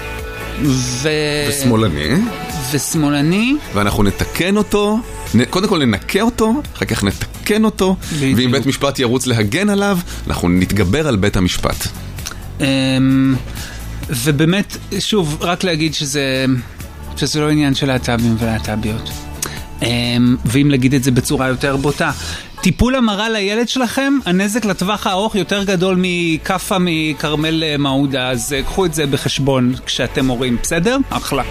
ושמאלני, ואנחנו נתקן אותו, קודם כל ננקה אותו, אחר כך נתקן אותו, ואם בית משפט ירוץ להגן עליו, אנחנו נתגבר על בית המשפט. ובאמת, שוב, רק להגיד שזה לא עניין של להט"בים ולהט"ביות. ואם להגיד את זה בצורה יותר בוטה, טיפול המרה לילד שלכם, הנזק לטווח הארוך יותר גדול מקפה מקרמל מעודה, אז קחו את זה בחשבון כשאתם הורים, בסדר? אחלה.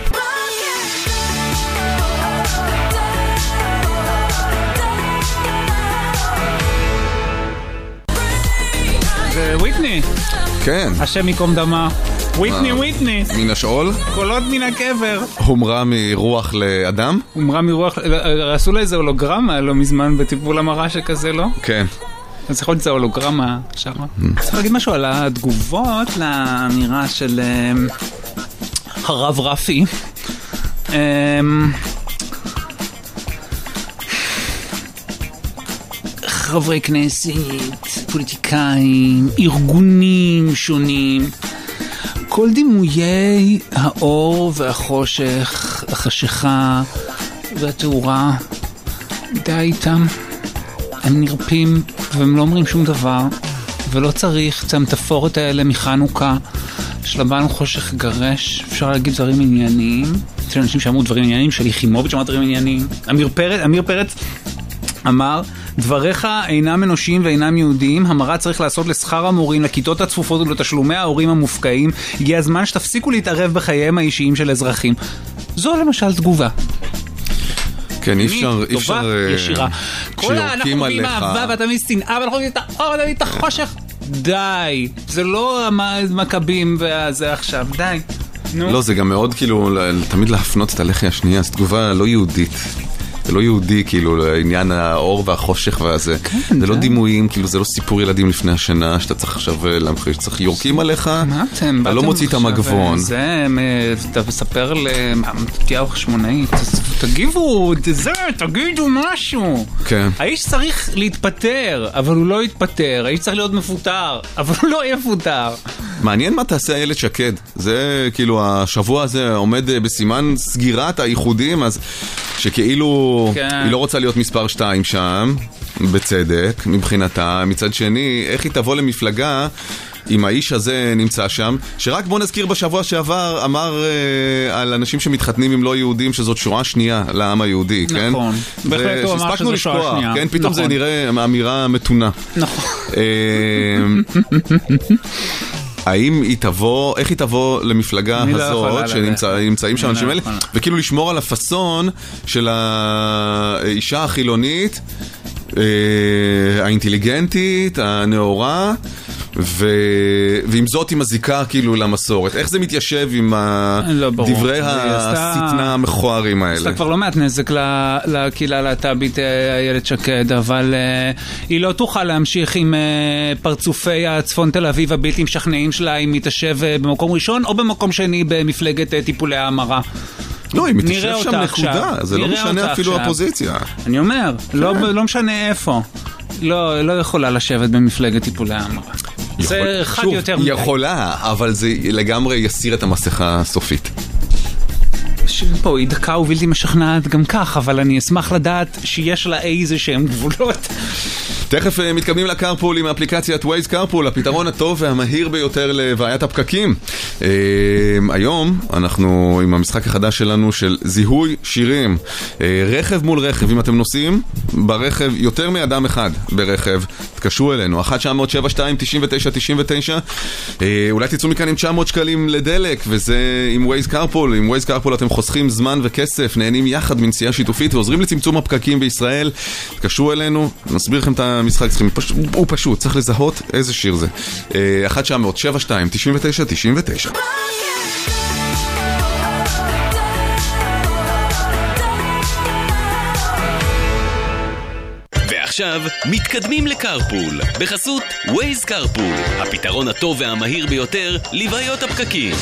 זה וויטני. כן. השם יקום דמה. וויטני. מן השאול? קולות מן הקבר. הומרה מרוח לאדם? הומרה מרוח, עשו לה איזה הולוגרמה לא מזמן בטיפול המרה שכזה, לא? כן. אז יכול להיות זה הולוגרמה שם. צריך להגיד משהו על התגובות לאמירה של הרב רפי. חברי כנסת, פוליטיקאים, ארגונים שונים, כל דימויי האור והחושך, החשיכה והתאורה, די איתם. הם נרפים והם לא אומרים שום דבר, ולא צריך את המטאפורות האלה מחנוכה של הבאנו חושך גרש. אפשר להגיד דברים ענייניים, יש אנשים שאמרו דברים ענייניים, שלי חימוביץ' אמר דברים ענייניים, אמיר פרץ אמר, דבריך אינם אנושיים ואינם יהודיים, המרה צריך לעשות לשכר המורים, לכיתות הצפופות ולתשלומי ההורים המופקעים, הגיע הזמן שתפסיקו להתערב בחייהם האישיים של אזרחים. זו למשל תגובה. כן, אי אפשר... טובה, ישירה. כל אנחנו מביאים אהבה ואתה מביא שנאה, ואנחנו מביאים את האור, ואתה מביא את החושך. די. זה לא המכבים וזה עכשיו. די. לא, זה גם מאוד כאילו, תמיד להפנות את הלחי השנייה, זו תגובה לא יהודית. זה לא יהודי, כאילו, לעניין האור והחושך והזה. זה לא דימויים, כאילו, זה לא סיפור ילדים לפני השנה, שאתה צריך עכשיו להמחיש, צריך יורקים עליך, אתה לא מוציא את המגבון. זה, אתה מספר למתתיהו חשמונאי, תגיבו, תגידו משהו. כן. האיש צריך להתפטר, אבל הוא לא יתפטר. האיש צריך להיות מפוטר, אבל הוא לא יפוטר. מעניין מה תעשה איילת שקד. זה, כאילו, השבוע הזה עומד בסימן סגירת הייחודים, אז שכאילו היא לא רוצה להיות מספר 2 שם, בצדק, מבחינתה. מצד שני, איך היא תבוא למפלגה אם האיש הזה נמצא שם, שרק בוא נזכיר בשבוע שעבר אמר על אנשים שמתחתנים עם לא יהודים שזאת שואה שנייה לעם היהודי, כן? נכון, בהחלט הוא אמר שזו שואה שנייה. כן, פתאום זה נראה אמירה מתונה. נכון. האם היא תבוא, איך היא תבוא למפלגה הזאת שנמצאים שם אנשים האלה, וכאילו לשמור על הפסון של האישה החילונית, האינטליגנטית, הנאורה, ועם זאת היא מזיקה כאילו למסורת. איך זה מתיישב עם דברי הסטנה המכוערים האלה? עשתה כבר לא מעט נזק לקהילה הלהט"בית איילת שקד, אבל היא לא תוכל להמשיך עם פרצופי הצפון תל אביב הבלתי משכנעים שלה אם היא תשב במקום ראשון או במקום שני במפלגת טיפולי ההמרה. לא, היא מתיישב שם נקודה, זה לא משנה אפילו הפוזיציה. אני אומר, לא משנה איפה. לא יכולה לשבת במפלגת טיפולי ההמרה. זה אחד יותר מדי. יכולה, אבל זה לגמרי יסיר את המסכה הסופית. פה היא דקה ובלתי משכנעת גם כך, אבל אני אשמח לדעת שיש לה איזה שהם גבולות. תכף מתקדמים לקרפול עם אפליקציית ווייז קרפול, הפתרון הטוב והמהיר ביותר לבעיית הפקקים. היום אנחנו עם המשחק החדש שלנו של זיהוי שירים. רכב מול רכב, אם אתם נוסעים ברכב, יותר מאדם אחד ברכב, תקשרו אלינו, 1-902-99-99. אולי תצאו מכאן עם 900 שקלים לדלק, וזה עם ווייז קרפול. עם ווייז קרפול אתם חוסכים זמן וכסף, נהנים יחד מנסיעה שיתופית ועוזרים לצמצום הפקקים בישראל. תקשרו אלינו, נסביר לכם את המשחק, הוא פשוט, צריך לזהות איזה שיר זה. 1-902-99-99. ועכשיו מתקדמים לקרפול, בחסות ווייז קרפול, הפתרון הטוב והמהיר ביותר לבעיות הפקקים.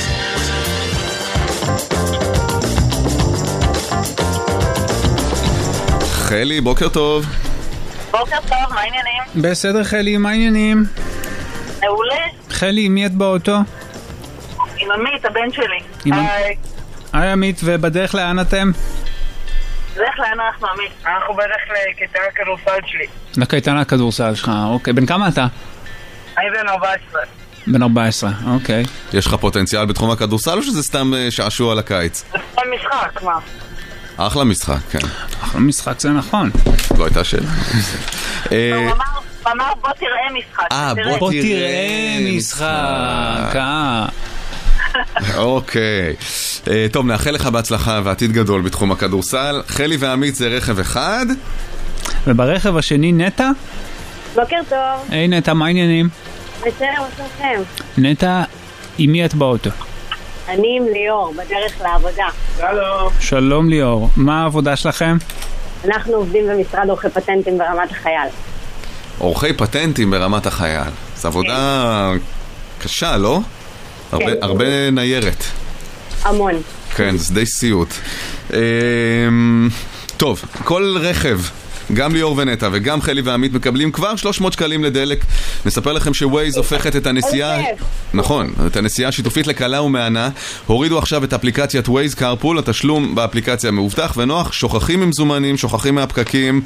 חלי, בוקר טוב. בוקר טוב, מה העניינים? בסדר חלי, מה העניינים? מעולה. חלי, עם מי את באוטו? עם עמית, הבן שלי. היי עמית, ובדרך לאן אתם? בדרך לאן אנחנו עמית? אנחנו בדרך לקייטנת הכדורסל שלי. לקייטנת הכדורסל שלך, אוקיי. בן כמה אתה? אני בן 14. בן 14, אוקיי. יש לך פוטנציאל בתחום הכדורסל או שזה סתם שעשוע לקיץ? זה סתם משחק, מה? אחלה משחק, כן. אחלה משחק, זה נכון. לא הייתה שאלה. הוא אמר בוא תראה משחק. בוא תראה משחק. אוקיי. טוב, נאחל לך בהצלחה ועתיד גדול בתחום הכדורסל. חלי ועמית זה רכב אחד. וברכב השני נטע? בוקר טוב. היי נטע, מה העניינים? בסדר, מה שלכם? נטע, עם מי את באוטו? אני עם ליאור, בדרך לעבודה. שלום. שלום ליאור, מה העבודה שלכם? אנחנו עובדים במשרד עורכי פטנטים ברמת החייל. עורכי פטנטים ברמת החייל. זו עבודה קשה, לא? הרבה ניירת. המון. כן, זה די סיוט. טוב, כל רכב, גם ליאור ונטע וגם חלי ועמית מקבלים כבר 300 שקלים לדלק. נספר לכם שווייז הופכת את הנסיעה, נכון, את הנסיעה השיתופית לקלה ומענה. הורידו עכשיו את אפליקציית ווייז קרפול, התשלום באפליקציה מאובטח ונוח, שוכחים ממזומנים, שוכחים מהפקקים.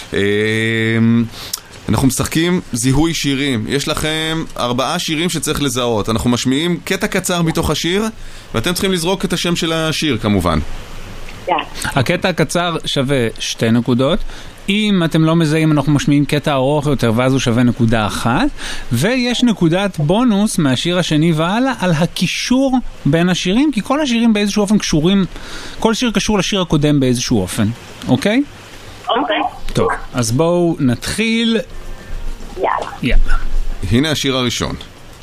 אנחנו משחקים זיהוי שירים. יש לכם 4 שירים שצריך לזהות. אנחנו משמיעים קטע קצר מתוך השיר, ואתם צריכים לזרוק את השם של השיר כמובן. הקטע הקצר שווה 2 נקודות. אם אתם לא מזהים, אנחנו משמיעים קטע ארוך יותר, ואז הוא שווה נקודה אחת. ויש נקודת בונוס מהשיר השני והלאה על הקישור בין השירים, כי כל השירים באיזשהו אופן קשורים, כל שיר קשור לשיר הקודם באיזשהו אופן. אוקיי? אוקיי. טוב, אז בואו נתחיל. יאללה. הנה השיר הראשון.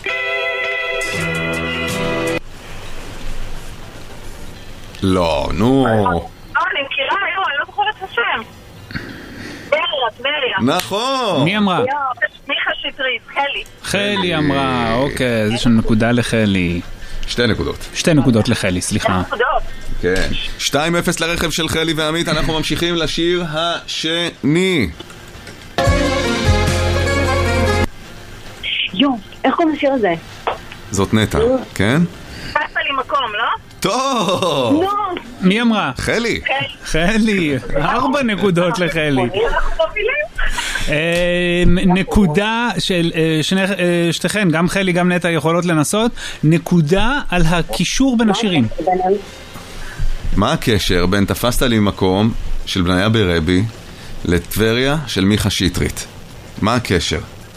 לא, נו. אני מכירה היום, אני לא זוכרת את השם. טבריה. נכון. מי אמרה? מיכה שטרית, חלי. חלי אמרה, אוקיי, אז יש לנו נקודה לחלי. 2 נקודות. 2 נקודות לחלי, סליחה. כן. 2-0 לרכב של חלי ועמית, אנחנו ממשיכים לשיר השני. איך קוראים לשיר הזה? זאת נטע, כן? פסת לי מקום, לא? טוב! מי אמרה? חלי. חלי, 4 נקודות לחלי. נקודה של שתיכן, גם חלי גם נטע יכולות לנסות, נקודה על הקישור בין השירים. מה הקשר בין תפסת לי מקום של בניה ברבי לטבריה של מיכה שטרית? מה הקשר?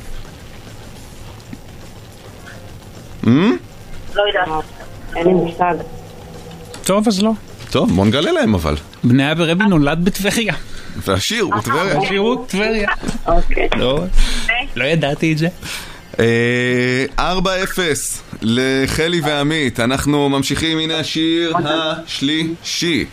לא יודעת. אין לי מושג. טוב, אז לא. טוב, בוא נגלה להם אבל. בניה ברבי נולד בטבריה. והשיר הוא טבריה. השיר הוא טבריה. אוקיי. לא ידעתי את זה. 4-0 לחלי ועמית. אנחנו ממשיכים, הנה השיר השלישי.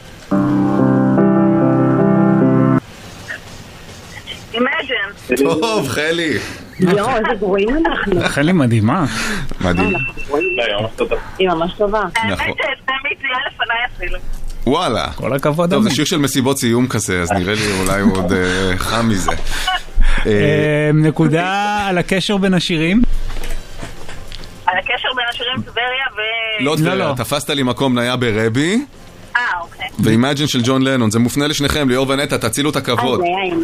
Imagine. טוב, חלי. יואו, איזה גרועים אנחנו. חלי מדהימה. מדהים. היא ממש טובה. נכון. האמת זה היה לפניי אפילו. וואלה. כל הכבוד. טוב, זה שיר של מסיבות סיום כזה, אז נראה לי אולי הוא עוד חם מזה. נקודה על הקשר בין השירים. על הקשר בין השירים טבריה ו... לא טבריה, תפסת לי מקום נהיה ברבי. אוקיי. ואימג'ן של ג'ון לנון, זה מופנה לשניכם, ליאור ונטע, תצילו את הכבוד.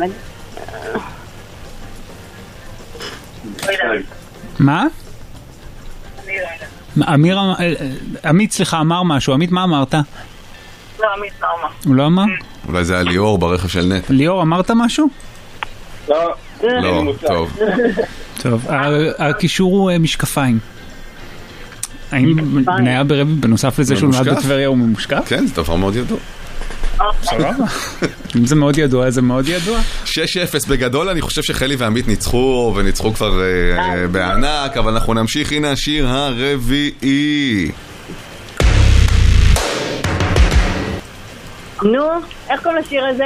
מה? אמיר, עמית, סליחה, אמר משהו. עמית, מה אמרת? לא, עמית לא אמר. הוא לא אמר? אולי זה היה ליאור ברכב של נטע. ליאור, אמרת משהו? לא, טוב. טוב, הקישור הוא משקפיים. האם בניה ברבי, בנוסף לזה שהוא נולד בטבריה, הוא ממושקף? כן, זה דבר מאוד ידוע. סבבה. אם זה מאוד ידוע, זה מאוד ידוע. 6-0 בגדול, אני חושב שחלי ועמית ניצחו, וניצחו כבר בענק, אבל אנחנו נמשיך, הנה השיר הרביעי. נו, איך קוראים לשיר הזה?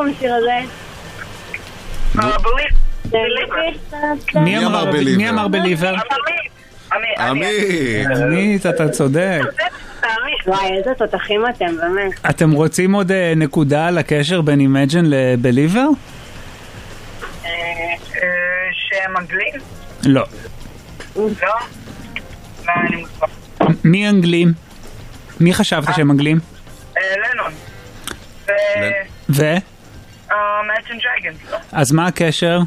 מי אמר בליבר? עמית, אתה צודק. וואי, איזה תותחים אתם, באמת. אתם רוצים עוד נקודה על הקשר בין אימג'ן לבליבר? שהם אנגלים? לא. לא? לא, אני מוספר. מי אנגלים? מי חשבת שהם אנגלים? לנון. Imagine Dragons. אז מה הקשר?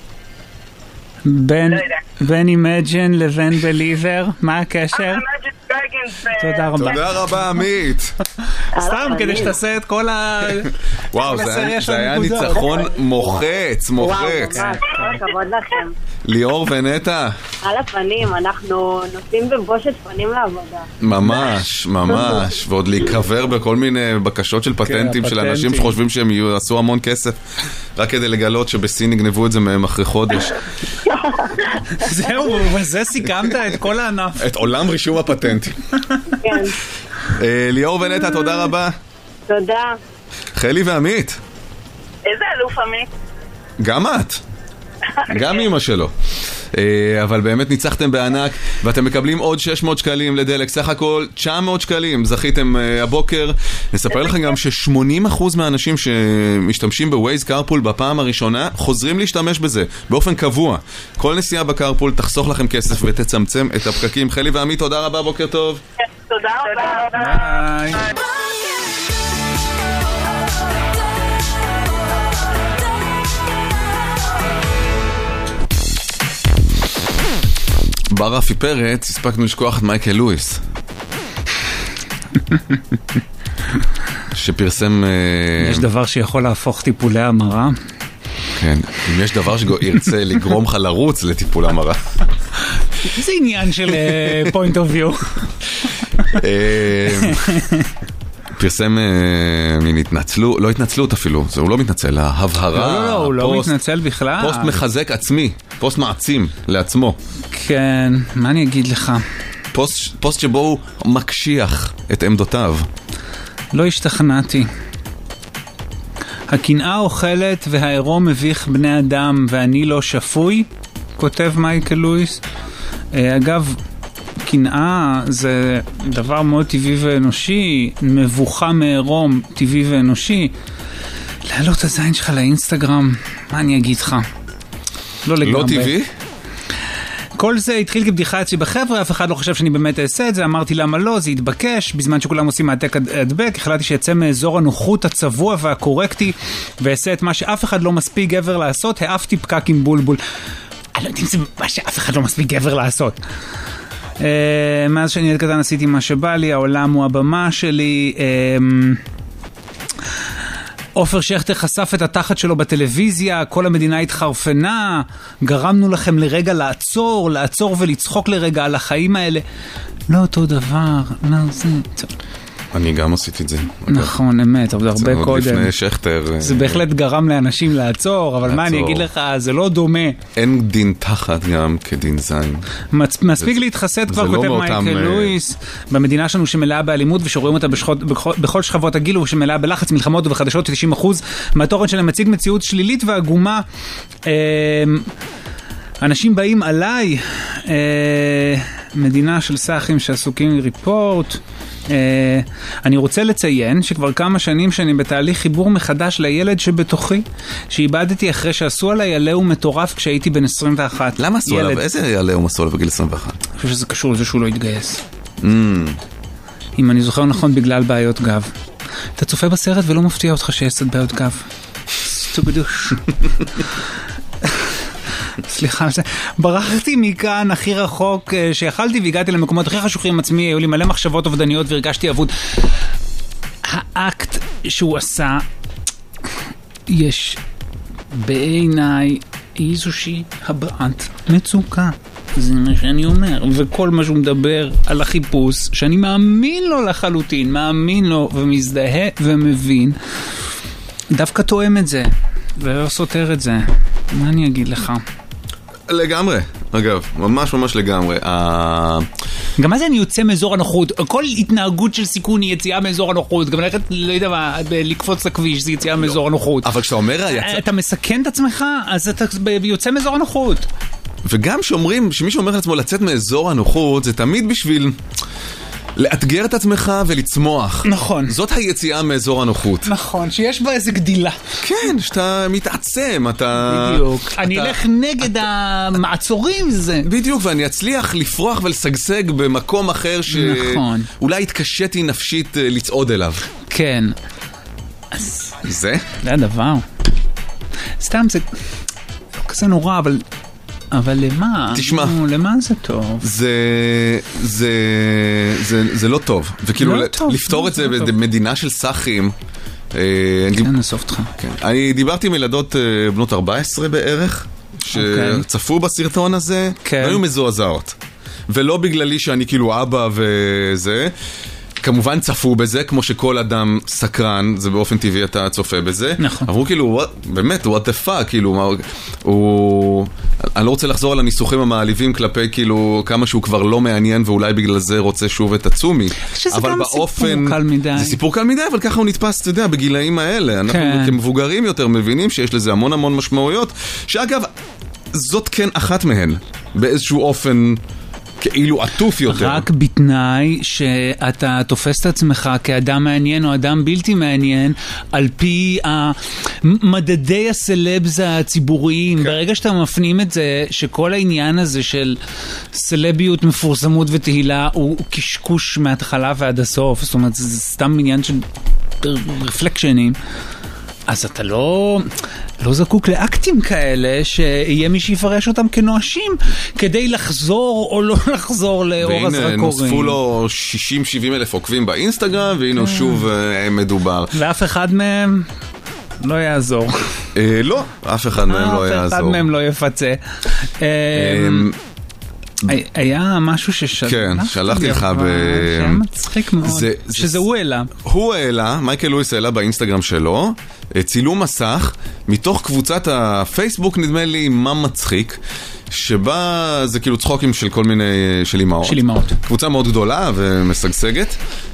בין אימג'ן לבין בליבר? מה הקשר? תודה רבה. תודה רבה, עמית. סתם כדי שתעשה את כל ה... וואו, זה היה ניצחון מוחץ. וואו, ממש, כל הכבוד לכם. ליאור ונטע. על הפנים, אנחנו נוסעים בבושת פנים לעבודה. ממש, ועוד להיקבר בכל מיני בקשות של פטנטים של אנשים שחושבים שהם יעשו המון כסף, רק כדי לגלות שבסין יגנבו את זה מהם אחרי חודש. זהו, וזה סיכמת את כל הענף. את עולם רישום הפטנטים. כן. ליאור ונטע, תודה רבה. תודה. חלי ועמית. איזה אלוף עמית? גם את. גם אמא שלו. אבל באמת ניצחתם בענק, ואתם מקבלים עוד 600 שקלים לדלק, סך הכל 900 שקלים זכיתם הבוקר. נספר לכם גם ש80% מהאנשים שמשתמשים בווייז קארפול בפעם הראשונה חוזרים להשתמש בזה באופן קבוע. כל נסיעה בקארפול תחסוך לכם כסף ותצמצם את הפקקים. חלי ועמית, תודה רבה, בוקר טוב. תודה רבה. ביי. ברפי פרץ, הספקנו לשכוח את מייקל לואיס שפרסם... יש דבר שיכול להפוך טיפולי המרה? כן, אם יש דבר שירצה לגרום לך לרוץ לטיפול המרה. זה עניין של point of view. פרסם מין התנצלות, לא התנצלות אפילו, הוא לא מתנצל, ההבהרה. לא, הוא לא מתנצל בכלל. פוסט מחזק עצמי, פוסט מעצים לעצמו. כן, מה אני אגיד לך? פוסט שבו הוא מקשיח את עמדותיו. לא השתכנעתי. הקנאה אוכלת והעירום מביך בני אדם ואני לא שפוי, כותב מייקל לואיס. אגב, קנאה זה דבר מאוד טבעי ואנושי, מבוכה מעירום טבעי ואנושי. להעלות את הזין שלך לאינסטגרם, מה אני אגיד לך? לא לגמרי. לא טבעי? כל זה התחיל כבדיחה אצלי בחבר'ה, אף אחד לא חושב שאני באמת אעשה את זה, אמרתי למה לא, זה התבקש, בזמן שכולם עושים העתק הדבק, החלטתי שיצא מאזור הנוחות הצבוע והקורקטי, ועשה את מה שאף אחד לא מספיק גבר לעשות, העפתי פקק עם בולבול. אני לא יודע אם זה מה שאף אחד לא מספיק גבר לעשות. מאז שאני ילד קטן עשיתי מה שבא לי, העולם הוא הבמה שלי. עופר שכטר חשף את התחת שלו בטלוויזיה, כל המדינה התחרפנה, גרמנו לכם לרגע לעצור ולצחוק לרגע על החיים האלה. לא אותו דבר, לא זה... אני גם עשיתי את זה. נכון, אמת, אבל הרבה קודם. זה עוד לפני שכטר. זה בהחלט גרם לאנשים לעצור, אבל מה אני אגיד לך, זה לא דומה. אין דין תחת גם כדין זין. מספיק להתחסד כבר, כותב מייקל לואיס, במדינה שלנו שמלאה באלימות ושרואים אותה בכל שכבות הגיל ושמלאה בלחץ, מלחמות ובחדשות 90% מהתוכן שלהם מציג מציאות שלילית ועגומה. אנשים באים עליי, מדינה של סאחים שעסוקים ריפורט. אני רוצה לציין שכבר כמה שנים שאני בתהליך חיבור מחדש לילד שבתוכי, שאיבדתי אחרי שעשו עליי עליהו מטורף כשהייתי בן 21. למה עשו עליו? איזה עליהו עשו עליו בגיל 21? אני חושב שזה קשור לזה שהוא לא התגייס. אם אני זוכר נכון, בגלל בעיות גב. אתה צופה בסרט ולא מפתיע אותך שיש קצת בעיות גב. סטובדוש. סליחה, ברחתי מכאן הכי רחוק שיכלתי והגעתי למקומות הכי חשוכים עם עצמי, היו לי מלא מחשבות אובדניות והרגשתי אבוד. האקט שהוא עשה, יש בעיניי איזושהי הבעת מצוקה. זה מה שאני אומר, וכל מה שהוא מדבר על החיפוש, שאני מאמין לו לחלוטין, מאמין לו ומזדהה ומבין, דווקא תואם את זה ולא סותר את זה. מה אני אגיד לך? לגמרי, אגב, ממש ממש לגמרי. גם מה זה אני יוצא מאזור הנוחות? כל התנהגות של סיכון היא יציאה מאזור הנוחות. גם ללכת, לא יודע מה, לקפוץ לכביש זה יציאה מאזור הנוחות. אבל כשאתה אומר... אתה מסכן את עצמך, אז אתה יוצא מאזור הנוחות. וגם שאומרים, שמישהו אומר לעצמו לצאת מאזור הנוחות, זה תמיד בשביל לאתגר את עצמך ולצמוח. נכון. זאת היציאה מאזור הנוחות. נכון, שיש בה איזה גדילה. כן, שאתה מתעצם, אתה... בדיוק. אני אלך נגד המעצורים זה. בדיוק, ואני אצליח לפרוח ולסגסג במקום אחר נכון. שאולי התקשיתי נפשית לצעוד אליו. כן. זה? זה הדבר. סתם זה כזה נורא, אבל למה? תשמע. למה זה טוב? זה לא טוב. וכאילו, לא טוב, לפתור לא את זה טוב. במדינה של סאחים. כן, נאסוף אותך. אני דיברתי עם ילדות בנות 14 בערך, שצפו בסרטון הזה, והיו מזועזעות. ולא בגללי שאני כאילו אבא וזה, כמובן צפו בזה, כמו שכל אדם סקרן, זה באופן טבעי אתה צופה בזה. נכון. אמרו כאילו, באמת, what the fuck, כאילו, אני לא רוצה לחזור על הניסוחים המעליבים כלפי כאילו כמה שהוא כבר לא מעניין ואולי בגלל זה רוצה שוב את הצומי. שזה גם סיפור קל מדי. זה סיפור קל מדי, אבל ככה הוא נתפס, אתה יודע, בגילאים האלה. אנחנו כמבוגרים יותר מבינים שיש לזה המון המון משמעויות, שאגב, זאת כן אחת מהן, באיזשהו אופן... כאילו עטוף יותר. רק בתנאי שאתה תופס את עצמך כאדם מעניין או אדם בלתי מעניין על פי מדדי הסלבס הציבוריים. ברגע שאתה מפנים את זה שכל העניין הזה של סלביות, מפורסמות ותהילה הוא קשקוש מההתחלה ועד הסוף, זאת אומרת זה סתם עניין של רפלקשנים, אז אתה לא זקוק לאקטים כאלה שיהיה מי שיפרש אותם כנואשים כדי לחזור או לא לחזור לאור הזרקורים. והנה נוספו לו 60-70 אלף עוקבים באינסטגרם והנה שוב מדובר. ואף אחד מהם לא יעזור. לא, אף אחד מהם לא יעזור. אף אחד מהם לא יפצה. היה משהו שלחתי לך שהיה מצחיק מאוד, שזה הוא העלה. הוא העלה, מייקל לואיס העלה באינסטגרם שלו, צילום מסך, מתוך קבוצת הפייסבוק, נדמה לי, מה מצחיק, שבה זה כאילו צחוקים של כל מיני, של אימהות. קבוצה מאוד גדולה ומשגשגת.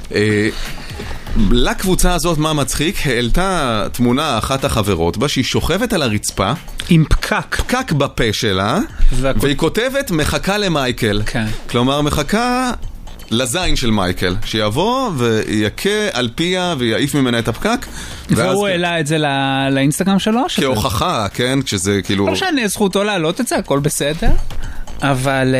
לקבוצה הזאת, מה מצחיק, העלתה תמונה אחת החברות בה שהיא שוכבת על הרצפה עם פקק בפה שלה, והיא כותבת מחכה למייקל. כלומר מחכה לזין של מייקל, שיבוא ויקה על פיה ויעיף ממנה את הפקק. והוא העלה את זה לאינסטגרם שלו? כהוכחה, כן, כשזה כאילו... לא משנה, זכותו להעלות את זה, הכל בסדר. אבל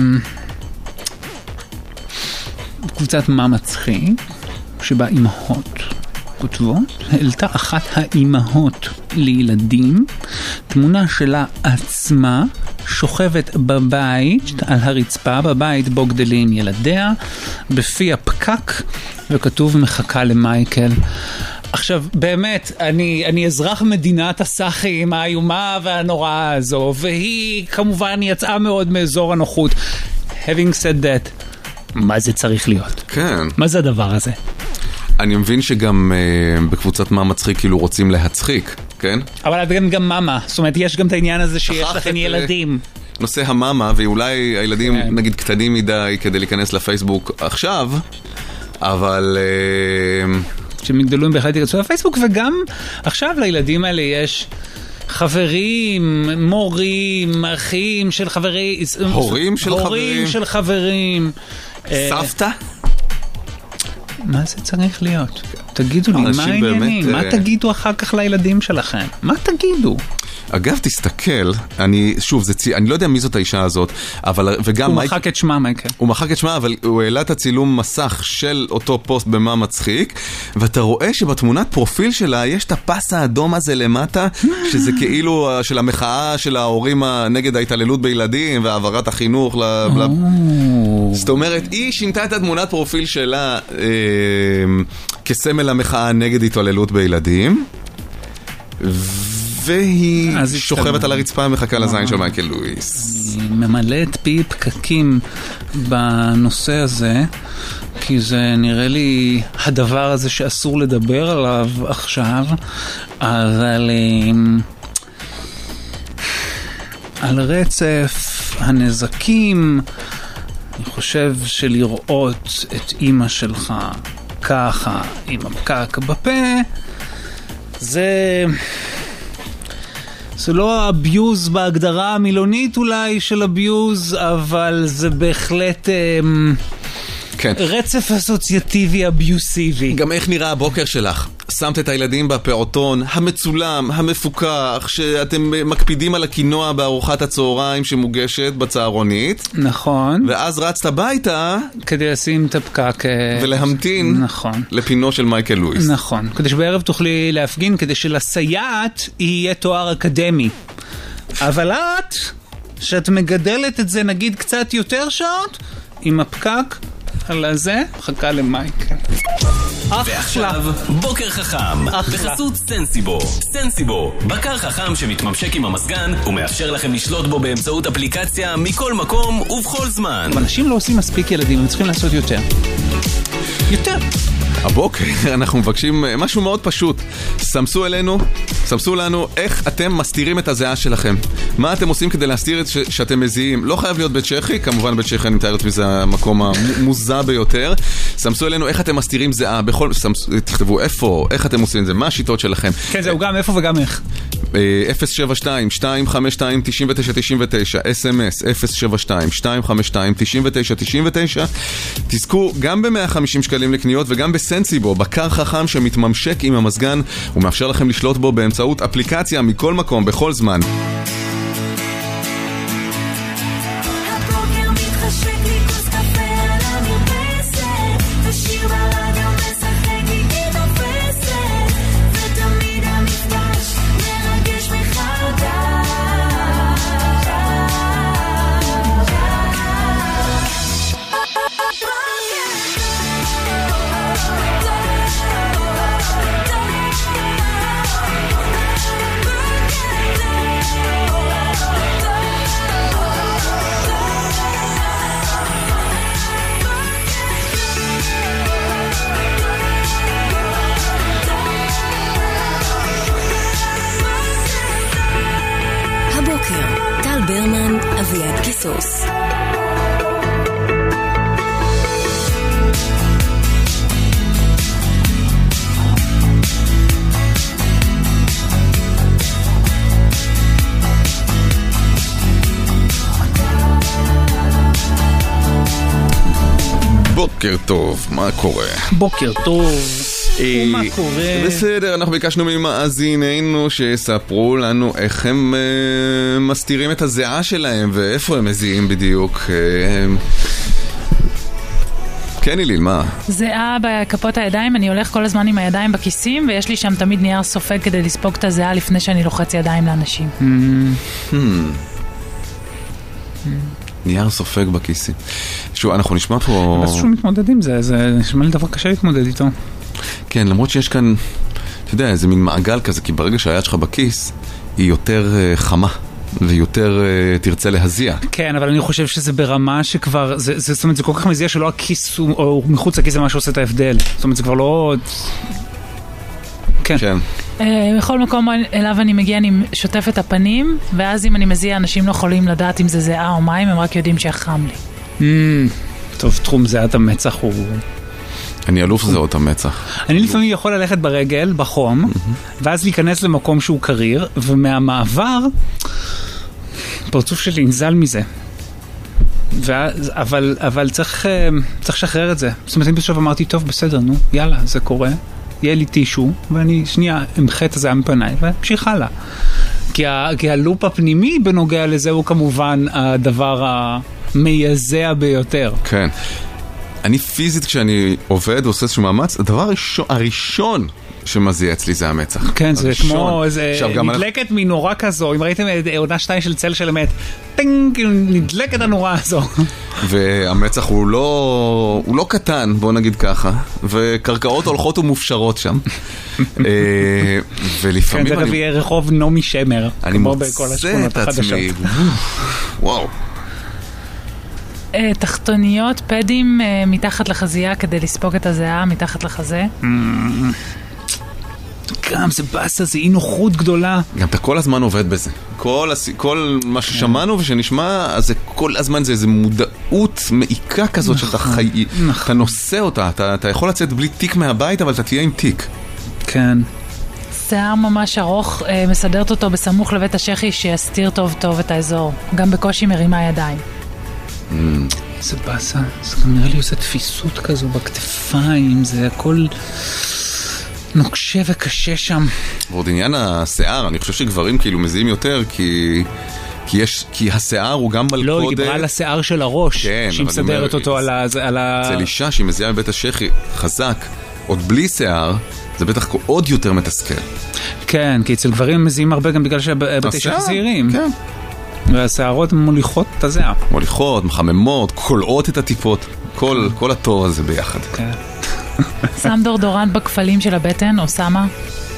קבוצת מה מצחיק שבה אימהות כותבות, העלתה אחת האימהות לילדים תמונה שלה עצמה שוכבת בבית על הרצפה, בבית בו גדלים ילדיה, בפי הפקק, וכתוב מחכה למייקל. עכשיו באמת, אני אזרח מדינת הסאחים האיומה והנוראה הזו, והיא כמובן יצאה מאוד מאזור הנוחות. Having said that, מה זה צריך להיות? כן. מה זה הדבר הזה? אני מבין שגם בקבוצת מה מצחיק כאילו רוצים להצחיק, כן? אבל אתם גם מאמה, זאת אומרת יש גם את העניין הזה שיש לכם ילדים. נושא המאמה, ואולי הילדים נגיד קטנים מדי כדי להיכנס לפייסבוק עכשיו, אבל... שהם יגדלו בהחלט ייכנסו לפייסבוק, וגם עכשיו לילדים האלה יש... חברים, מורים, אחים של חברים, הורים של חברים, סבתא? מה זה צריך להיות? תגידו לי, מה העניינים? מה תגידו אחר כך לילדים שלכם? מה תגידו? אגב, תסתכל, אני לא יודע מי זאת האישה הזאת, אבל, וגם הוא מחק את שמה, מייקל. הוא מחק את שמה, אבל הוא העלה את הצילום מסך של אותו פוסט במה מצחיק, ואתה רואה שבתמונת פרופיל שלה יש את הפס האדום הזה למטה, שזה כאילו של המחאה של ההורים נגד ההתעללות בילדים, והעברת החינוך זאת אומרת, היא שינתה את התמונת פרופיל שלה כסמל המחאה נגד התעללות בילדים, והיא שוכבת על הרצפה ומחכה לזין של מייקל לואיס. היא ממלאת פי פקקים בנושא הזה, כי זה נראה לי הדבר הזה שאסור לדבר עליו עכשיו, אבל על רצף הנזקים, אני חושב שלראות את אמא שלך ככה עם הפקק בפה, זה לא אביוז בהגדרה המילונית אולי של אביוז, אבל זה בהחלט רצף אסוציאטיבי אביוסיבי. גם איך נראה הבוקר שלך? שמת את הילדים בפעוטון המצולם, המפוקח, שאתם מקפידים על הקינוע בארוחת הצהריים שמוגשת בצהרונית. נכון. ואז רצת הביתה כדי לשים את הפקק ולהמתין נכון. לפינו של מייקל לואיס. נכון. כדי שבערב תוכלי להפגין, כדי שלסייעת יהיה תואר אקדמי. אבל שאת מגדלת את זה נגיד קצת יותר שעות, עם הפקק על הזה, חכה למייקל. ועכשיו, בוקר חכם, בחסות סנסיבו. סנסיבו, בקר חכם שמתממשק עם המזגן, ומאפשר לכם לשלוט בו באמצעות אפליקציה מכל מקום ובכל זמן. אנשים לא עושים מספיק ילדים, הם צריכים לעשות יותר. הבוקר אנחנו מבקשים משהו מאוד פשוט. סמסו לנו איך אתם מסתירים את הזיעה שלכם. מה אתם עושים כדי להסתיר את שאתם מזיעים? לא חייב להיות בית צ'כי, כמובן בית צ'כי אני מתארת וזה המקום המוזע ביותר. סמסו אלינו איך אתם מסתירים זיעה, תכתבו איפה, איך אתם עושים את זה, מה השיטות שלכם. כן, זהו גם איפה וגם איך. 072-252-9999 SMS 072-252-9999. תזכו גם ב-150 שקלים לקניות וגם בסנסיבו, בקר חכם שמתממשק עם המזגן ומאפשר לכם לשלוט בו באמצעות אפליקציה מכל מקום, בכל זמן. סוס. בוקר טוב, מה קורה? בוקר טוב, מה קורה? בסדר, אנחנו ביקשנו ממאזינינו שיספרו לנו איך הם מסתירים את הזיעה שלהם ואיפה הם מזיעים בדיוק. כן, איליל, מה? זיעה בכפות הידיים, אני הולך כל הזמן עם הידיים בכיסים, ויש לי שם תמיד נייר סופג כדי לספוג את הזיעה לפני שאני לוחץ ידיים לאנשים. נייר סופג בכיסים. שוב, אנחנו נשמע פה... אז שהוא מתמודד עם זה, זה נשמע לי דבר קשה להתמודד איתו. כן, למרות שיש כאן, אתה יודע, איזה מין מעגל כזה, כי ברגע שהיד שלך בכיס, היא יותר חמה, ויותר תרצה להזיע. כן, אבל אני חושב שזה ברמה שכבר, זאת אומרת, זה כל כך מזיע שלא הכיס, או מחוץ לכיס זה מה שעושה את ההבדל. זאת אומרת, זה כבר לא... כן. כן. בכל מקום אליו אני מגיע, אני שוטף את הפנים, ואז אם אני מזיע, אנשים לא יכולים לדעת אם זה זיעה או מים, הם רק יודעים שחם לי. טוב, תחום זיעת המצח הוא... אני אלוף זיעות המצח. אני לפעמים יכול ללכת ברגל, בחום, ואז להיכנס למקום שהוא קריר, ומהמעבר, פרצוף שלי נזל מזה. אבל צריך לשחרר את זה. זאת אומרת, אני בסוף אמרתי, טוב, בסדר, נו, יאללה, זה קורה. יהיה לי טישו, ואני שנייה אמחה את זה מפניי, והמשיך הלאה. כי הלופ הפנימי בנוגע לזה הוא כמובן הדבר המייזע ביותר. כן. אני פיזית כשאני עובד ועושה איזשהו מאמץ, הדבר הראשון שמזיע אצלי זה המצח. כן, זה כמו איזה נדלקת מנורה כזו, אם ראיתם עונה 2 של צל של אמת, טינג, נדלקת הנורה הזו. והמצח הוא לא קטן, בוא נגיד ככה, וקרקעות הולכות ומופשרות שם. ולפעמים כן, זה יהיה רחוב נומי שמר. אני מוצא את עצמי. וואו. תחתוניות, פדים מתחת לחזייה כדי לספוג את הזיעה מתחת לחזה. גם זה בסה, זה אי נוחות גדולה. גם אתה כל הזמן עובד בזה. כל מה ששמענו ושנשמע, אז כל הזמן זה איזו מודעות מעיקה כזאת שאתה נושא אותה. אתה יכול לצאת בלי תיק מהבית, אבל אתה תהיה עם תיק. כן. שיער ממש ארוך, מסדרת אותו בסמוך לבית השכי שיסתיר טוב טוב את האזור. גם בקושי מרימה ידיים. זה בסה, זה גם נראה לי עושה תפיסות כזו בכתפיים, זה הכל נוקשה וקשה שם. ועוד עניין השיער, אני חושב שגברים כאילו מזיעים יותר, כי השיער הוא גם מלכודת. לא, היא דיברה על השיער של הראש, כן, שהיא מסדרת אותו על ה... אצל אישה שהיא מזיעה מבית השכי חזק, עוד בלי שיער, זה בטח עוד יותר מתסכל. כן, כי אצל גברים מזיעים הרבה גם בגלל שבתי שכי זהירים. כן. והשערות מוליכות את הזיעה. מוליכות, מחממות, קולעות את הטיפות. כל התור הזה ביחד. כן. שם דורדורנט בכפלים של הבטן, או שמה?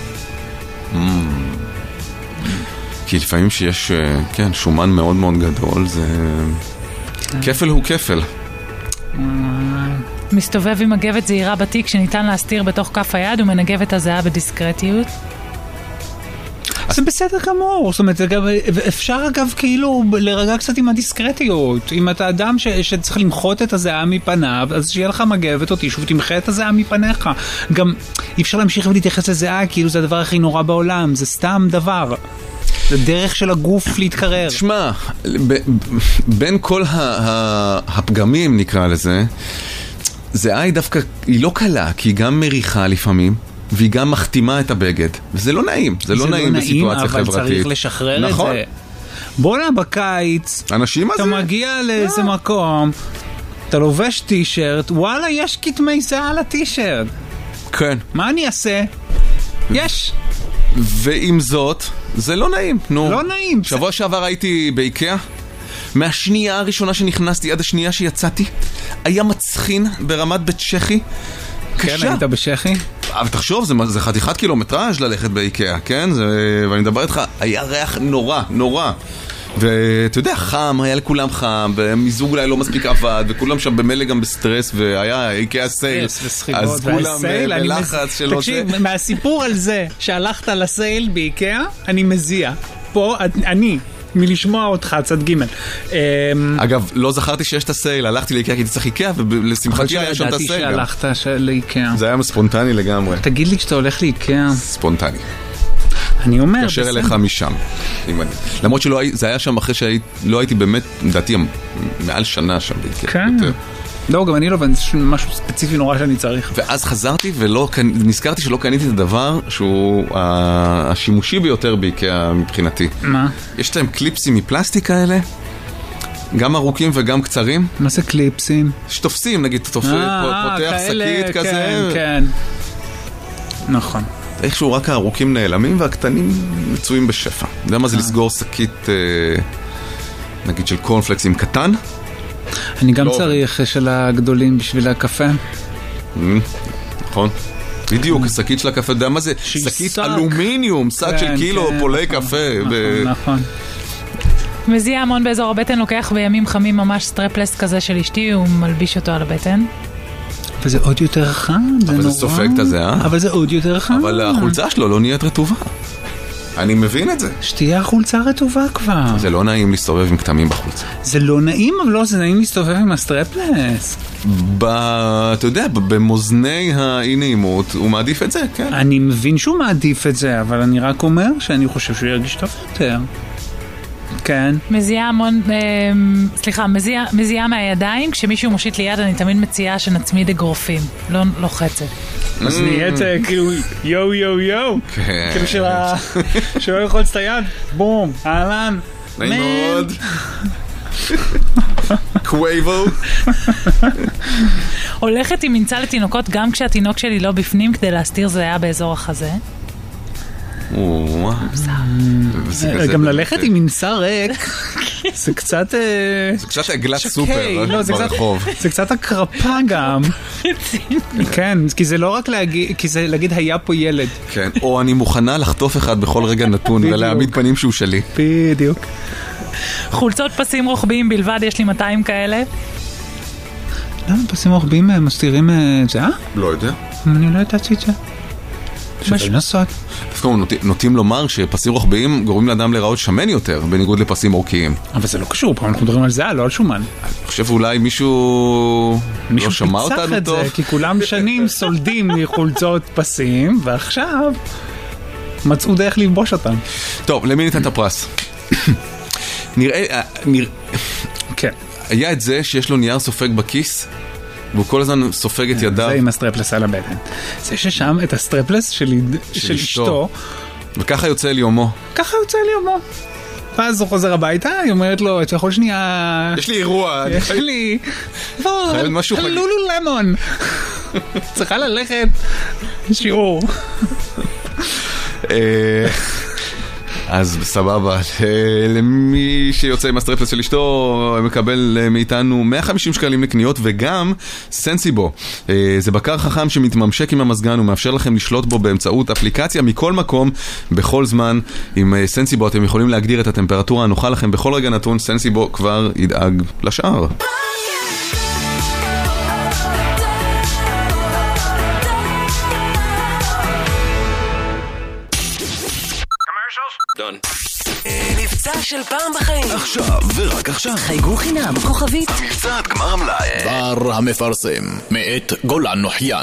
כי לפעמים שיש, כן, שומן מאוד מאוד גדול, זה... כפל הוא כפל. מסתובב עם מגבת זהירה בתיק שניתן להסתיר בתוך כף היד ומנגב את הזיעה בדיסקרטיות. זה בסדר גמור, זאת אומרת, אפשר אגב כאילו לרגע קצת עם הדיסקרטיות. אם אתה אדם שצריך למחות את הזיעה מפניו, אז שיהיה לך מגבת או טישו ותמחה את הזיעה מפניך. גם אי אפשר להמשיך ולהתייחס לזיעה כאילו זה הדבר הכי נורא בעולם, זה סתם דבר. זה דרך של הגוף להתקרר. תשמע, בין כל הפגמים נקרא לזה, זיעה היא דווקא, היא לא קלה, כי היא גם מריחה לפעמים. והיא גם מחתימה את הבגד. וזה לא נעים. זה לא נעים בסיטואציה חברתית. אבל צריך לשחרר את זה. בוא נה בקיץ. אנשים אתה מגיע לאיזה מקום, אתה לובש טישרט, וואלה, יש כתמי זיעה על הטישרט. כן. מה אני אעשה? יש. ועם זאת, זה לא נעים. לא נעים. שבוע שעבר הייתי באיקאה. מהשנייה הראשונה שנכנסתי עד השנייה שיצאתי, היה מצחין ברמת בית שכי. כן, היית בשכי? אבל תחשוב, זה חתיכת קילומטראז' ללכת באיקאה, כן? ואני מדבר איתך, היה ריח נורא, נורא. ואתה יודע, חם, היה לכולם חם, ומיזוג אולי לא מספיק עבד, וכולם שם במילא גם בסטרס, והיה איקאה סייל. אז כולם בלחץ שלא זה. תקשיב, מהסיפור על זה שהלכת לסייל באיקאה, אני מזיע. פה, אני מלשמוע אותך, צד ג'. אגב, לא זכרתי שיש את הסייל, הלכתי לאיקאה כי צריך איקאה, ולשמחתי היה שם את הסייל גם. שהלכת לאיקאה. זה היה ספונטני לגמרי. תגיד לי כשאתה הולך לאיקאה. ספונטני. אני אומר, קשר אליך משם. למרות שזה היה שם אחרי שלא הייתי באמת, לדעתי, מעל שנה שם באיקאה. כן. לא, גם אני לא, אבל זה משהו ספציפי נורא שאני צריך. ואז חזרתי ונזכרתי שלא קניתי את הדבר שהוא השימושי ביותר באיקאה מבחינתי. מה? יש להם קליפסים מפלסטיק כאלה, גם ארוכים וגם קצרים. מה זה קליפסים? שתופסים, נגיד, פותח שקית כזה. כן. נכון. איכשהו רק הארוכים נעלמים והקטנים מצויים בשפע. אתה יודע מה זה לסגור שקית, נגיד, של קורנפלקסים קטן? אני גם צריך של הגדולים בשביל הקפה. נכון. בדיוק, שקית של הקפה, אתה יודע מה זה? שקית אלומיניום, שק של קילו פולי קפה. נכון. מזיע המון באזור הבטן, לוקח בימים חמים ממש סטרפלס כזה של אשתי, הוא מלביש אותו על הבטן. וזה עוד יותר חד, זה נורא. אבל זה סופג את זה, אבל זה עוד יותר חד. אבל החולצה שלו לא נהיית רטובה. אני מבין את זה. שתהיה החולצה רטובה כבר. זה לא נעים להסתובב עם כתמים בחולצה. זה לא נעים, אבל לא, זה נעים להסתובב עם הסטרפלס. אתה יודע, במוזני האי-נעימות הוא מעדיף את זה, כן. אני מבין שהוא מעדיף את זה, אבל אני רק אומר שאני חושב שהוא ירגיש טוב יותר. כן. מזיעה המון, סליחה, מזיעה מהידיים, כשמישהו מושיט לי יד אני תמיד מציעה שנצמיד אגרופים, לא לוחצת. אז נהיית כאילו יו יו יו, כאילו שלא יכול לצאת היד, בום, אהלן, נעים מאוד. קווייבו. הולכת עם מנצל לתינוקות גם כשהתינוק שלי לא בפנים כדי להסתיר זהה באזור החזה. גם ללכת עם מנסה ריק זה קצת עגלת סופר ברחוב, זה קצת הקרפה גם. כן, כי זה לא רק להגיד, כי זה להגיד היה פה ילד, כן, או אני מוכנה לחטוף אחד בכל רגע נתון ולהעמיד פנים שהוא שלי. בדיוק. חולצות פסים רוחביים בלבד, יש לי 200 כאלה. למה פסים רוחביים מסתירים את זה? לא יודע, אני לא יודעת את זה. שווה לנסות. דווקא נוטים לומר שפסים רוחביים גורמים לאדם להיראות שמן יותר, בניגוד לפסים אורכיים. אבל זה לא קשור, פעם אנחנו מדברים על זה, לא על שומן. אני חושב אולי מישהו לא שמע אותנו טוב. זה, כי כולם שנים סולדים מחולצות פסים, ועכשיו מצאו דרך ללבוש אותם. טוב, למי ניתן את הפרס? נראה... כן. היה את זה שיש לו נייר סופג בכיס, והוא כל הזמן סופג את ידיו. זה עם הסטרפלס על הבטן. זה ששם את הסטרפלס של אשתו. וככה יוצא לי יומו. ככה יוצא לי יומו. ואז הוא חוזר הביתה, היא אומרת לו, אתה יכול שנייה... יש לי אירוע. יש לי... לולו למון. צריכה ללכת שיעור. אז סבבה, למי שיוצא עם הסטרפלס של אשתו מקבל מאיתנו 150 שקלים לקניות וגם סנסיבו. זה בקר חכם שמתממשק עם המזגן ומאפשר לכם לשלוט בו באמצעות אפליקציה מכל מקום, בכל זמן. עם סנסיבו אתם יכולים להגדיר את הטמפרטורה הנוחה לכם בכל רגע נתון, סנסיבו כבר ידאג לשאר. מבצע של פעם בחיים. עכשיו ורק עכשיו. חייגו חינם, כוכבית. מבצע גמר המלאי. בר המפרסם, מאת גולן נוחיין.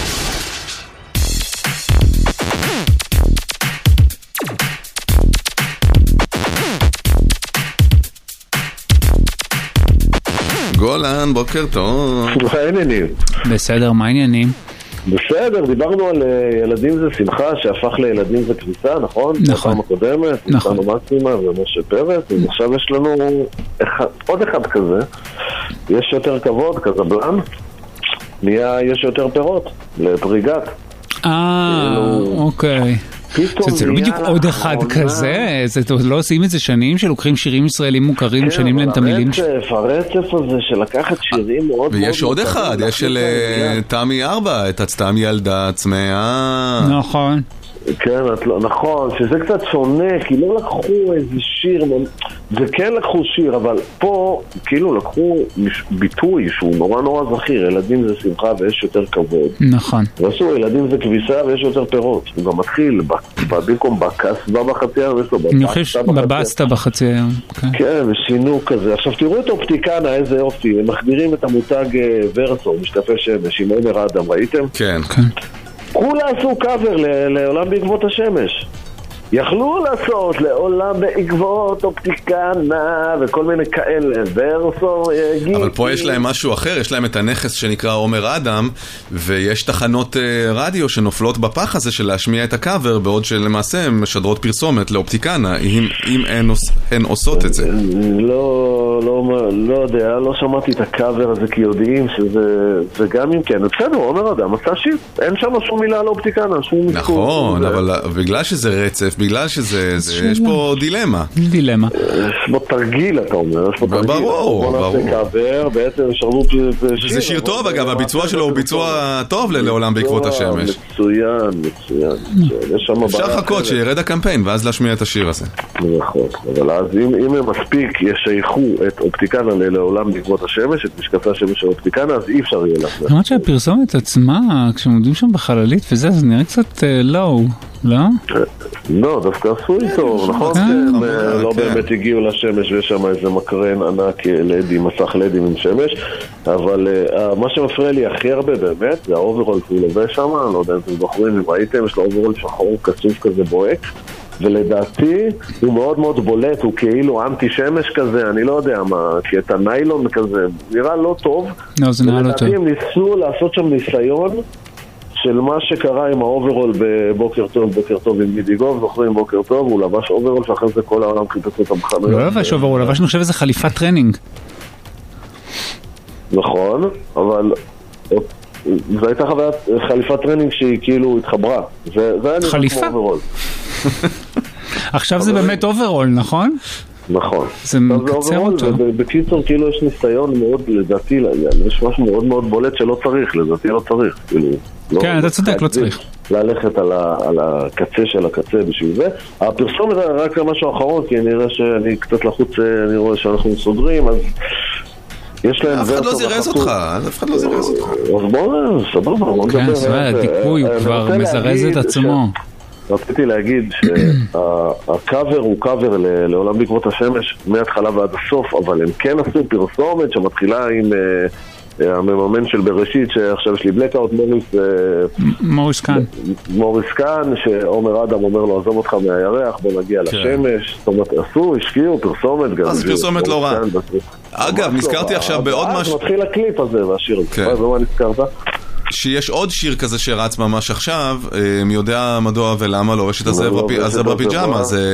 גולן, בוקר טוב. שלך העניינים. בסדר, מה העניינים? בסדר, דיברנו על ילדים זה שמחה שהפך לילדים זה קריסה, נכון? נכון. בפעם הקודמת, נכון. דיברנו מקסימה ומשה פרץ, ועכשיו יש לנו עוד אחד כזה, יש יותר כבוד, קזבלן, יש יותר פירות לפריגת. אוקיי. זה לא בדיוק עוד אחד כזה, לא עושים את זה שנים שלוקחים שירים ישראלים מוכרים ושנים להם את המילים. הרצף הזה של לקחת שירים מאוד מאוד... ויש עוד אחד, יש של תמי 4, את הצטם ילדה צמאה. נכון. כן, נכון, שזה קצת שונה, כי לא לקחו איזה שיר, זה כן לקחו שיר, אבל פה כאילו לקחו ביטוי שהוא נורא נורא זכיר, ילדים זה שמחה ויש יותר כבוד. נכון. ועשו, ילדים זה כביסה ויש יותר פירות. הוא גם מתחיל, במקום בקסבה בחצי היום, יש לו בבסטה בחצי היום. כן, ושינו כזה. עכשיו תראו את אופטיקנה, איזה יופי, הם מחדירים את המותג ורסו, משקפי שמש, עם עומר אדם, ראיתם? כן. כולה עשו קאבר לעולם בעקבות השמש. יכלו לעשות לעולם בעקבות אופטיקנה וכל מיני כאלה, ורסו גיטי. אבל פה יש להם משהו אחר, יש להם את הנכס שנקרא עומר אדם, ויש תחנות רדיו שנופלות בפח הזה של להשמיע את הקאבר, בעוד שלמעשה הן משדרות פרסומת לאופטיקנה, אם הן עושות את זה. לא יודע, לא שמעתי את הקאבר הזה כי יודעים שזה גם אם כן. בסדר, עומר אדם עשה שיר, אין שם שום מילה לאופטיקנה, שום מסכות. נכון, אבל בגלל שזה רצף, בגלל שזה, יש פה דילמה. דילמה. יש פה תרגיל, אתה אומר. ברור, ברור. בעצם שרבו שיר. זה שיר טוב, אגב, הביצוע שלו הוא ביצוע טוב לעולם בעקבות השמש. מצוין. אפשר לחכות שירד הקמפיין, ואז להשמיע את השיר הזה. נכון, אבל אז אם הם מספיק ישייכו את אופטיקנה לעולם בעקבות השמש, את משקפי השמש של אופטיקנה, אז אי אפשר יהיה לך. למרות שהפרסומת עצמה, כשהם עומדים שם בחללית וזה, זה נראה קצת לואו, לא? לא, דווקא עשו איתו, נכון? לא באמת הגיעו לשמש ויש שם איזה מקרן ענק לדי, מסך לדי עם שמש, אבל מה שמפריע לי הכי הרבה באמת זה האוברול שהוא לובש שם, אני לא יודע אם אתם זוכרים, אם ראיתם, יש לו אוברול שחור קצוף כזה בוהק, ולדעתי הוא מאוד מאוד בולט, הוא כאילו אנטי שמש כזה, אני לא יודע מה, כי את הניילון כזה נראה לא טוב, ולדעתי הם ניסו לעשות שם ניסיון של מה שקרה עם האוברול בבוקר טוב עם מידיגוב, זוכרים בוקר טוב, הוא לבש אוברול שאחרי זה כל העולם חיפש את המחנה. הוא לא לבש אוברול, לבש אני חושב איזה חליפת טרנינג. נכון, אבל זו הייתה חליפת טרנינג שהיא כאילו התחברה. חליפה? עכשיו זה באמת אוברול, נכון? נכון. זה מקצר אותו. ובקיצור כאילו יש ניסיון מאוד, לדעתי, יש משהו מאוד מאוד בולט שלא צריך, לדעתי לא צריך. כן, אתה צודק, לא צריך. ללכת על הקצה של הקצה בשביל זה. הפרסומת רק משהו אחרון, כי נראה שאני קצת לחוץ, אני רואה שאנחנו סודרים, אז יש להם... אף אחד לא זירז אותך, אף אחד לא זירז אותך. אז בואו, סבבה, בואו נדבר. כן, סבבה, הדיכוי הוא כבר מזרז את עצמו. רציתי להגיד שהקאבר הוא קאבר לעולם בעקבות השמש מההתחלה ועד הסוף, אבל הם כן עשו פרסומת שמתחילה עם המממן של בראשית, שעכשיו יש לי בלקאוט, מוריס קאן, שעומר אדם אומר לו עזוב אותך מהירח, בוא נגיע לשמש. זאת אומרת, עשו, השקיעו פרסומת גם. אז פרסומת לא רע. אגב, נזכרתי עכשיו בעוד משהו. אז מתחיל הקליפ הזה והשיר הזה. אז מה נזכרת? שיש עוד שיר כזה שרץ ממש עכשיו, מי יודע מדוע ולמה לא, יש את הזה בפיג'מה, זה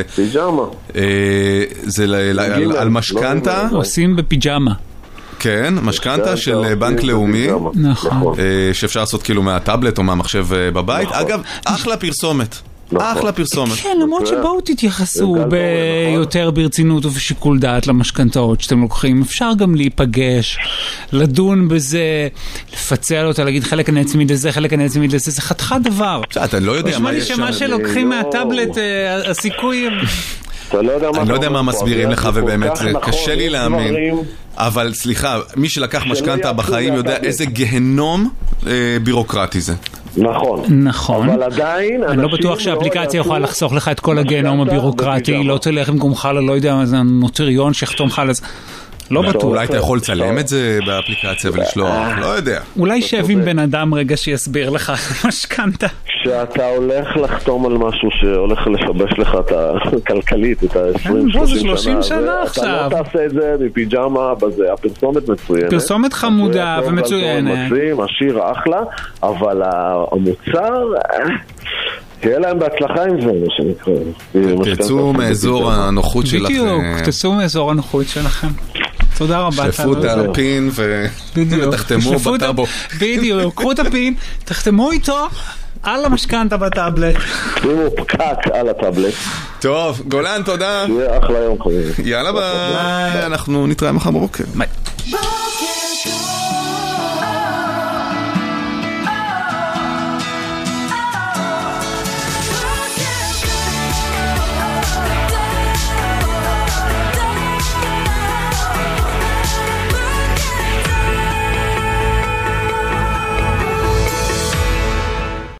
על משכנתה. עושים בפיג'מה. כן, משכנתה של בנק לאומי, שאפשר לעשות כאילו מהטאבלט או מהמחשב בבית. אגב, אחלה פרסומת. אחלה פרסומת. כן, למרות שבואו תתייחסו ביותר ברצינות ובשיקול דעת למשכנתאות שאתם לוקחים. אפשר גם להיפגש, לדון בזה, לפצל אותה, להגיד חלק אני אצמיד לזה, חלק אני אצמיד לזה, זה חתיכה דבר. אתה לא יודע מה יש שם. שמה שלוקחים מהטאבלט, הסיכוי... אני לא יודע מה מסבירים לך, ובאמת זה קשה לי להאמין. אבל סליחה, מי שלקח משכנתה בחיים יודע איזה גהנום בירוקרטי זה. נכון. אבל עדיין... אני לא בטוח שהאפליקציה יכולה לחסוך לך את כל הגהנום הבירוקרטי, היא לא תלך עם גומך, לא יודע מה זה הנוטריון שיחתום לך לזה. לא בטוח. אולי אתה יכול לצלם את זה באפליקציה ולשלוח, לא יודע. אולי שב עם בן אדם רגע שיסביר לך משכנתה. כשאתה הולך לחתום על משהו שהולך לשבש לך את הכלכלית, את ה-20-30 שנה עכשיו. אתה לא תעשה את זה מפיג'מה, הפרסומת מצוינת. פרסומת חמודה ומצוינת. השיר אחלה, אבל המוצר... תהיה להם בהצלחה עם זה, מה שנקרא. תצאו מאזור הנוחות שלכם. בדיוק, תצאו מאזור הנוחות שלכם. תודה רבה. שפו את הפין ותחתמו בטאבו. בדיוק, קחו את הפין, תחתמו איתו על המשכנתה בטאבלט. שימו פקק על הטאבלט. טוב, גולן, תודה. שיהיה אחלה יום חברים. יאללה ביי, אנחנו נתראה מחר בבוקר. ביי.